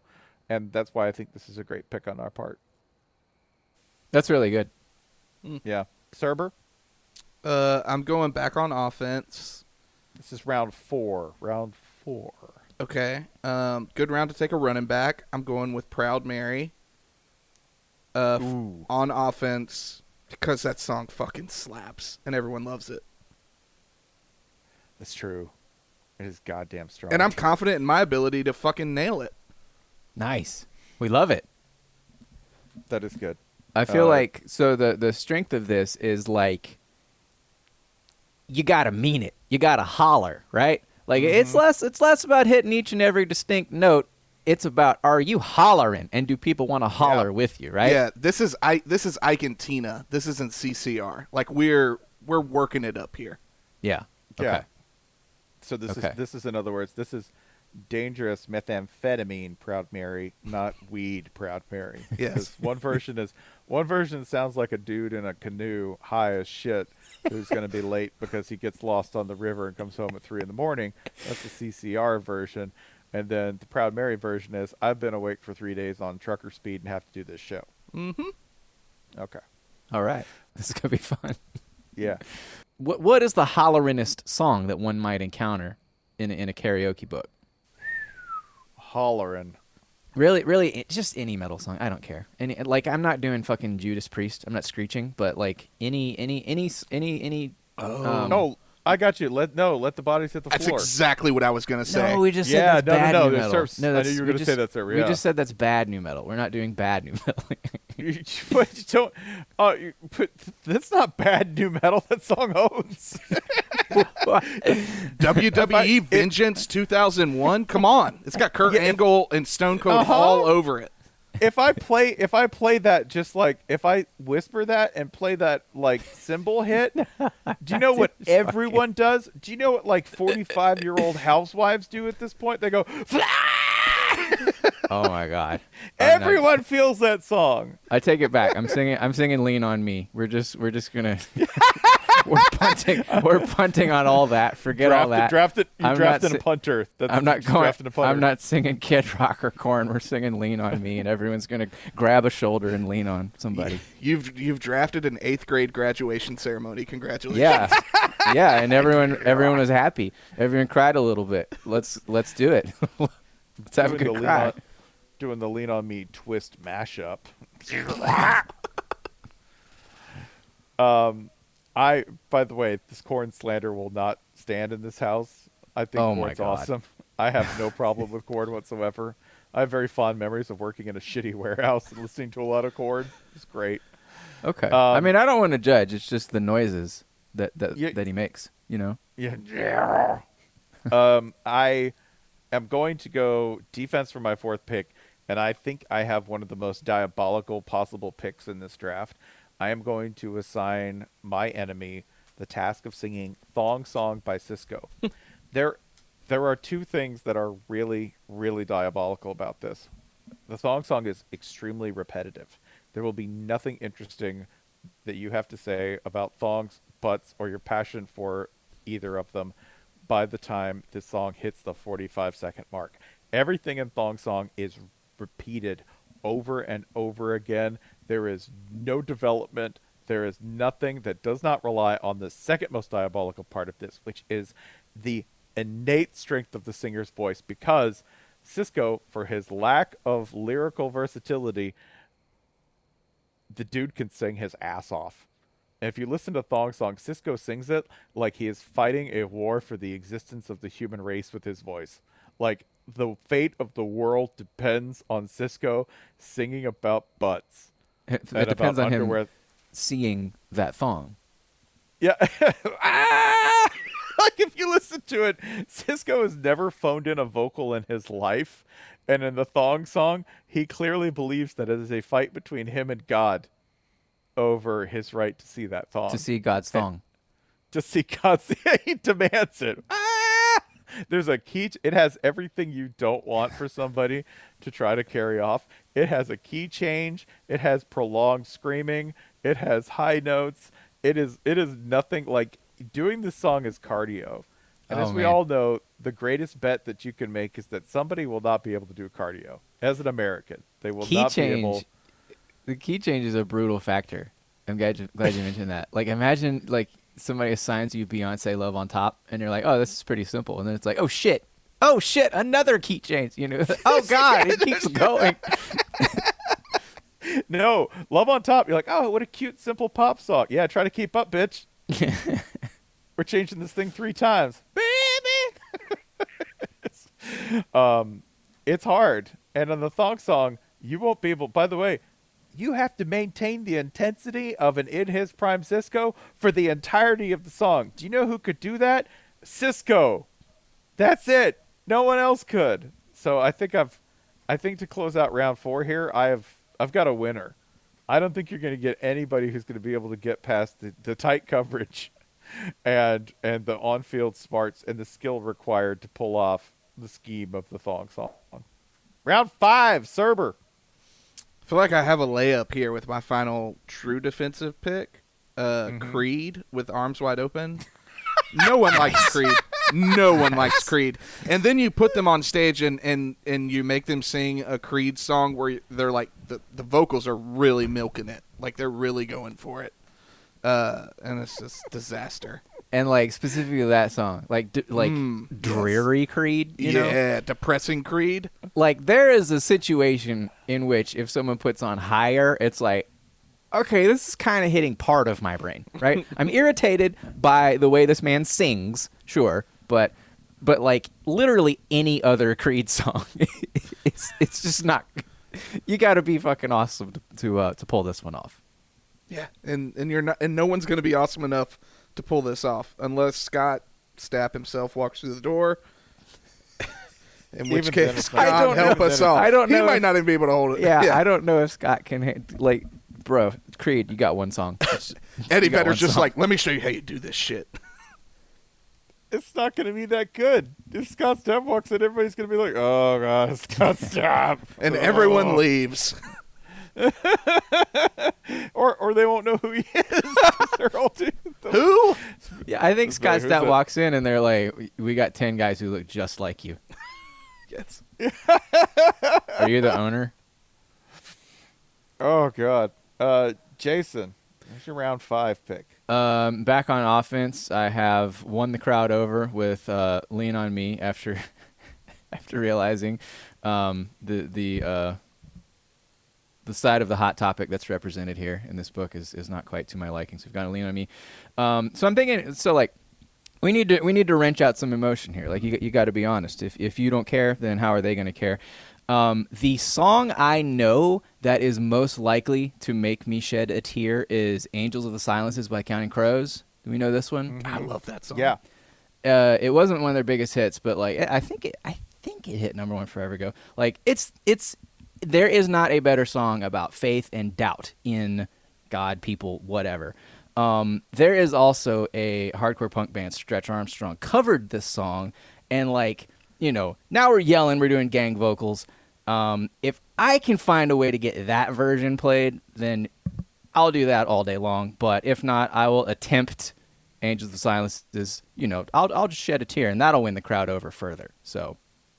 and that's why I think this is a great pick on our part. That's really good. Mm. Yeah. Serber? Uh, I'm going back on offense. This is round four. Round four. Okay. Um, good round to take a running back. I'm going with Proud Mary. Uh, f- on offense, because that song fucking slaps and everyone loves it. That's true. It is goddamn strong. And I'm confident in my ability to fucking nail it. Nice. We love it. That is good. I feel uh, like so the the strength of this is like you gotta mean it. You gotta holler, right? Like mm-hmm. it's less it's less about hitting each and every distinct note. It's about are you hollering and do people want to holler yeah. with you, right? Yeah, this is I this is Ike and Tina. This isn't C C R. Like we're we're working it up here. Yeah. Okay. Yeah. So this okay. is this is in other words, this is dangerous methamphetamine Proud Mary, not weed Proud Mary. Yes. One version is one version sounds like a dude in a canoe high as shit who's going to be late because he gets lost on the river and comes home at three in the morning. That's the C C R version. And then the Proud Mary version is I've been awake for three days on trucker speed and have to do this show. Mm-hmm. Okay. All right. This is going to be fun. Yeah. What What is the hollerinest song that one might encounter in a, in a karaoke book? Hollering. Really, really, it's just any metal song. I don't care. Any like I'm not doing fucking Judas Priest. I'm not screeching, but like any, any, any, any, any. Oh. Um, no, I got you. Let no, let the bodies hit the That's floor. exactly what I was gonna say. No, we just yeah, said that's no, bad no, no, new no. metal. Serves, No, I that's, knew you were we gonna just, say that, sir. We Yeah. just said that's bad new metal. We're not doing bad new metal. you, but you don't. Oh, you put that's not bad new metal. That song owns. W W E I, Vengeance two thousand one. Come on, it's got Kurt Yeah, Angle and Stone Cold uh-huh. all over it. If I play, if I play that, just like if I whisper that and play that like cymbal hit, do you know what everyone does? Do you know what like forty-five-year-old housewives do at this point? They go, Oh my god! Everyone not, feels that song. I take it back. I'm singing. I'm singing "Lean on Me." We're just. We're just gonna. we're punting. We're punting on all that. Forget drafted, all that. Drafted. You I'm drafted si- a punter. That's I'm not going. A punter. I'm not singing Kid Rock or Korn. We're singing "Lean on Me," and everyone's gonna grab a shoulder and lean on somebody. You've you've drafted an eighth grade graduation ceremony. Congratulations. Yeah, yeah, and everyone everyone was happy. Everyone cried a little bit. Let's let's do it. Let's have doing a good the cry. On, doing the Lean on Me twist mashup. um, I by the way, this Korn slander will not stand in this house. I think oh Korn's my God. awesome. I have no problem with Korn whatsoever. I have very fond memories of working in a shitty warehouse and listening to a lot of Korn. It's great. Okay. Um, I mean, I don't want to judge. It's just the noises that that, Yeah. that he makes. You know. Yeah. um, I am going to go defense for my fourth pick, and I think I have one of the most diabolical possible picks in this draft. I am going to assign my enemy the task of singing Thong Song by Cisco. there, there are two things that are really, really diabolical about this. The Thong Song is extremely repetitive. There will be nothing interesting that you have to say about thongs, butts, or your passion for either of them by the time this song hits the forty-five second mark. Everything in Thong Song is repeated over and over again. There is no development. There is nothing that does not rely on the second most diabolical part of this, which is the innate strength of the singer's voice, because Cisco, for his lack of lyrical versatility, the dude can sing his ass off. And if you listen to Thong Song, Cisco sings it like he is fighting a war for the existence of the human race with his voice. Like, the fate of the world depends on Cisco singing about butts. It, it depends on underwear. him seeing that thong. Yeah. ah! Like, if you listen to it, Cisco has never phoned in a vocal in his life. And in the Thong Song, he clearly believes that it is a fight between him and God over his right to see that thong. To see God's thong. And to see God's... he demands it. Ah! There's a key... It has everything you don't want for somebody to try to carry off. It has a key change. It has prolonged screaming. It has high notes. It is It is nothing like... Doing this song is cardio. And Oh, as we man. all know, the greatest bet that you can make is that somebody will not be able to do cardio. As an American, they will Key not change. be able. The key change is a brutal factor. I'm glad you, glad you mentioned that. Like, imagine like somebody assigns you Beyonce Love on Top, and you're like, oh, this is pretty simple, and then it's like, oh shit, oh shit, another key change. You know, oh god, it keeps going. No, Love on Top. You're like, oh, what a cute, simple pop song. Yeah, try to keep up, bitch. We're changing this thing three times, baby. um, it's hard, and on the thong song, you won't be able. By the way, you have to maintain the intensity of an In His Prime Cisco for the entirety of the song. Do you know who could do that? Cisco. That's it. No one else could. So I think I've, I think to close out round four here, I have, I've got a winner. I don't think you're going to get anybody who's going to be able to get past the, the tight coverage, and and the on-field smarts and the skill required to pull off the scheme of the thong song. Round five, Cerber. I feel like I have a layup here with my final true defensive pick. Uh, Mm-hmm. Creed with Arms Wide Open. No one likes Creed. No one likes Creed. And then you put them on stage and, and, and you make them sing a Creed song where they're like, the, the vocals are really milking it. Like they're really going for it. Uh, and it's just disaster. And like specifically that song, like d- like Mm, dreary Creed, you know? yeah, depressing Creed. Like there is a situation in which if someone puts on Higher, it's like, okay, this is kind of hitting part of my brain, right? I'm irritated by the way this man sings, sure, but but like literally any other Creed song, it's it's just not. You got to be fucking awesome to to, uh, to pull this one off. Yeah, and and you're not, and no one's going to be awesome enough to pull this off unless Scott Stapp himself walks through the door. In which Even then, case, it's not- I God don't help know. us all. I don't he know might if- not even be able to hold it. Yeah, I don't know if Scott can ha- like, bro, Creed, you got one song. Eddie you got Vedder's one just song. like, let me show you how you do this shit. It's not going to be that good. If Scott Stapp walks in, everybody's going to be like, oh, God, Scott Stapp. And Oh. everyone leaves. or or they won't know who he is. 'cause they're all doing the- Who? Yeah, I think Who's Scott that? Who's Stapp that? walks in and they're like, "We- "We got ten guys who look just like you. Yes. Are you the owner?" Oh, God. Uh, Jason, what's your round five pick? Um, back on offense, I have won the crowd over with uh, "Lean on Me" after after realizing um, the the uh, the side of the hot topic that's represented here in this book is, is not quite to my liking. So we've got to lean on me. Um, so I'm thinking, so like, we need to we need to wrench out some emotion here. Like you you got to be honest. If if you don't care, then how are they going to care? Um, the song I know that is most likely to make me shed a tear is "Angels of the Silences" by Counting Crows. Do we know this one? I love that song. Yeah. Uh, it wasn't one of their biggest hits, but like I think it, I think it hit number one forever ago. Like it's it's there is not a better song about faith and doubt in God, people, whatever. Um, there is also a hardcore punk band, Stretch Armstrong, covered this song, and like you know now we're yelling, we're doing gang vocals. Um, if I can find a way to get that version played, then I'll do that all day long. But if not, I will attempt Angels of the Silences. You know, I'll I'll just shed a tear, and that'll win the crowd over further. So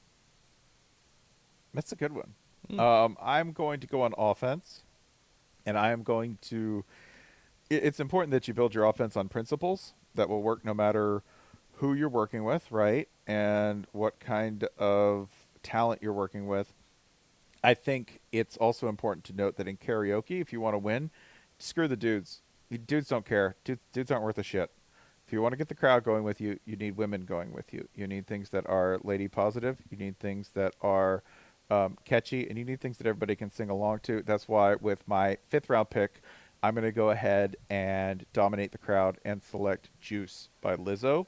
That's a good one. Um, I'm going to go on offense, and I am going to. It, it's important that you build your offense on principles that will work no matter who you're working with, right? And what kind of talent you're working with. I think it's also important to note that in karaoke, if you want to win, screw the dudes. The dudes don't care. Dudes, dudes aren't worth a shit. If you want to get the crowd going with you, you need women going with you. You need things that are lady positive. You need things that are um, catchy, and you need things that everybody can sing along to. That's why with my fifth round pick, I'm going to go ahead and dominate the crowd and select Juice by Lizzo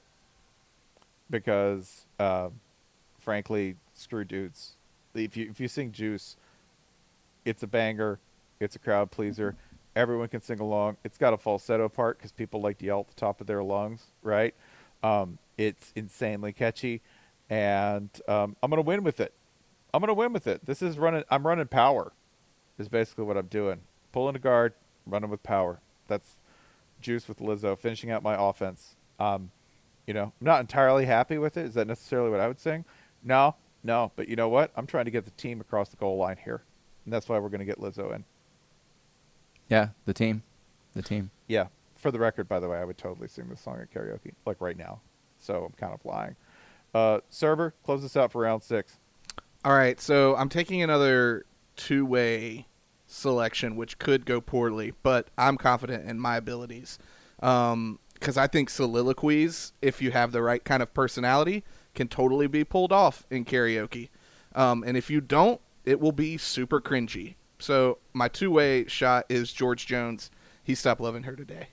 because, um, frankly, screw dudes. If you if you sing Juice, it's a banger. It's a crowd pleaser. Everyone can sing along. It's got a falsetto part because people like to yell at the top of their lungs, right? Um, it's insanely catchy, and um, I'm gonna win with it. I'm gonna win with it. This is running. I'm running power. Is basically what I'm doing. Pulling a guard, running with power. That's Juice with Lizzo. Finishing out my offense. Um, You know, I'm not entirely happy with it. Is that necessarily what I would sing? No, no. But you know what? I'm trying to get the team across the goal line here. And that's why we're going to get Lizzo in. Yeah, the team. The team. Yeah. For the record, by the way, I would totally sing this song at karaoke, like right now. So I'm kind of lying. Uh, server, close this out for round six. All right, so I'm taking another two-way selection, which could go poorly, but I'm confident in my abilities. Um, because I think soliloquies, if you have the right kind of personality, can totally be pulled off in karaoke. Um, and if you don't, it will be super cringy. So my two-way shot is George Jones. He Stopped Loving Her Today.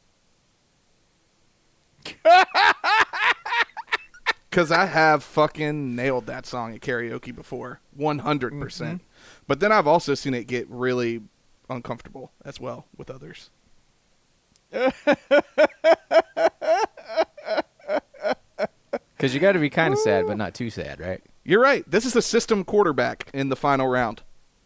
Because I have fucking nailed that song at karaoke before, one hundred percent. Mm-hmm. But then I've also seen it get really uncomfortable as well with others. Because you got to be kind of sad, but not too sad, right? You're right. This is a system quarterback in the final round.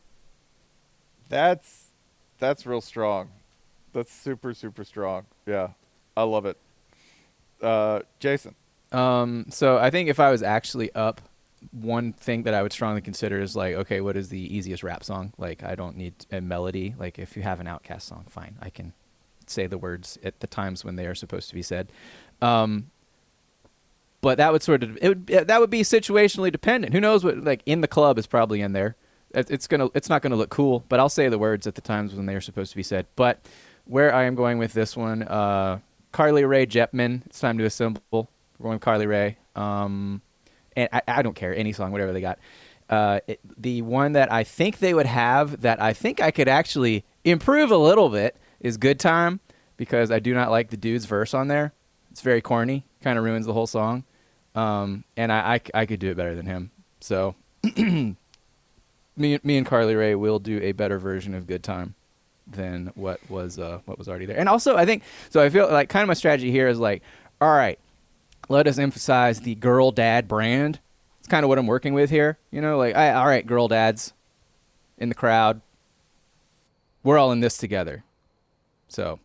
That's that's real strong. That's super, super strong. Yeah, I love it. Uh, Jason. Um, so I think if I was actually up, one thing that I would strongly consider is like, okay, what is the easiest rap song? Like, I don't need a melody. Like, if you have an Outkast song, fine. I can say the words at the times when they are supposed to be said. Um, but that would sort of, it would, that would be situationally dependent. Who knows what, like, In the Club is probably in there. It's gonna, it's not going to look cool, but I'll say the words at the times when they are supposed to be said. But where I am going with this one, uh, Carly Rae Jepsen, It's Time to Assemble. We're going with Carly Rae. Um, and I, I don't care, any song, whatever they got. Uh, it, the one that I think they would have that I think I could actually improve a little bit is Good Time, because I do not like the dude's verse on there. It's very corny, kind of ruins the whole song. Um, and I, I, I could do it better than him. So me, me and Carly Rae will do a better version of Good Time than what was uh, what was already there. And also, I think, so I feel like kind of my strategy here is like, all right, let us emphasize the girl dad brand. It's kind of what I'm working with here. You know, like, I, all right, girl dads in the crowd. We're all in this together. So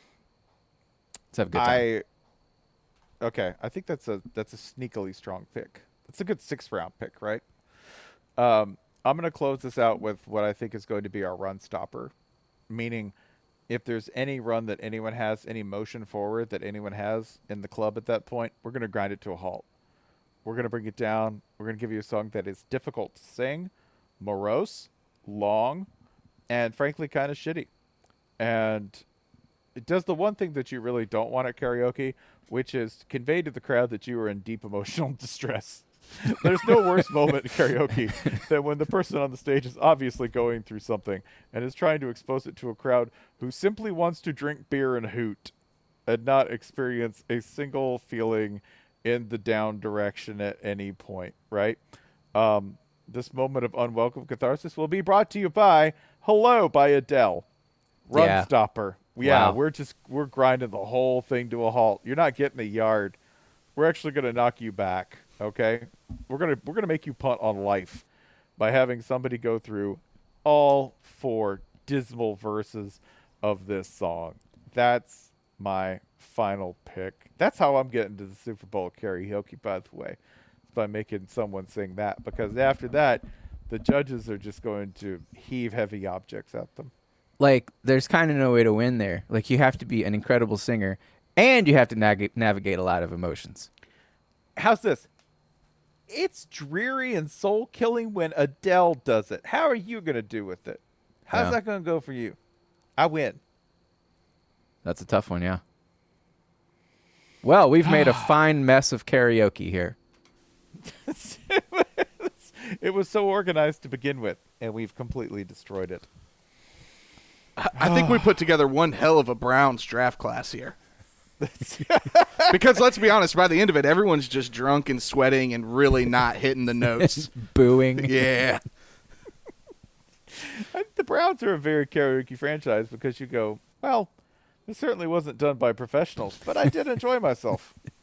let's have a good time. I, okay, I think that's a that's a sneakily strong pick. That's a good sixth round pick, right? Um, I'm going to close this out with what I think is going to be our run stopper, meaning if there's any run that anyone has, any motion forward that anyone has in the club at that point, we're going to grind it to a halt. We're going to bring it down. We're going to give you a song that is difficult to sing, morose, long, and frankly kind of shitty. And it does the one thing that you really don't want at karaoke, which is convey to the crowd that you are in deep emotional distress. There's no worse moment in karaoke than when the person on the stage is obviously going through something and is trying to expose it to a crowd who simply wants to drink beer and hoot and not experience a single feeling in the down direction at any point, right? Um, this moment of unwelcome catharsis will be brought to you by Hello by Adele. Run Yeah. stopper. Yeah, Wow. we're just, we're grinding the whole thing to a halt. You're not getting a yard. We're actually going to knock you back. Okay, we're gonna we're gonna make you punt on life by having somebody go through all four dismal verses of this song. That's my final pick. That's how I'm getting to the Super Bowl karaoke, by the way, by making someone sing that, because after that, the judges are just going to heave heavy objects at them. Like, there's kind of no way to win there. Like, you have to be an incredible singer, and you have to nag- navigate a lot of emotions. How's this? It's dreary and soul-killing when Adele does it. How are you going to do with it? How's Yeah. that going to go for you? I win. That's a tough one, yeah. Well, we've made a fine mess of karaoke here. It was so organized to begin with, and we've completely destroyed it. I think we put together one hell of a Browns draft class here. Because let's be honest, by the end of it, everyone's just drunk and sweating and really not hitting the notes. Booing. Yeah. I think the Browns are a very karaoke franchise because you go, well, this certainly wasn't done by professionals, but I did enjoy myself.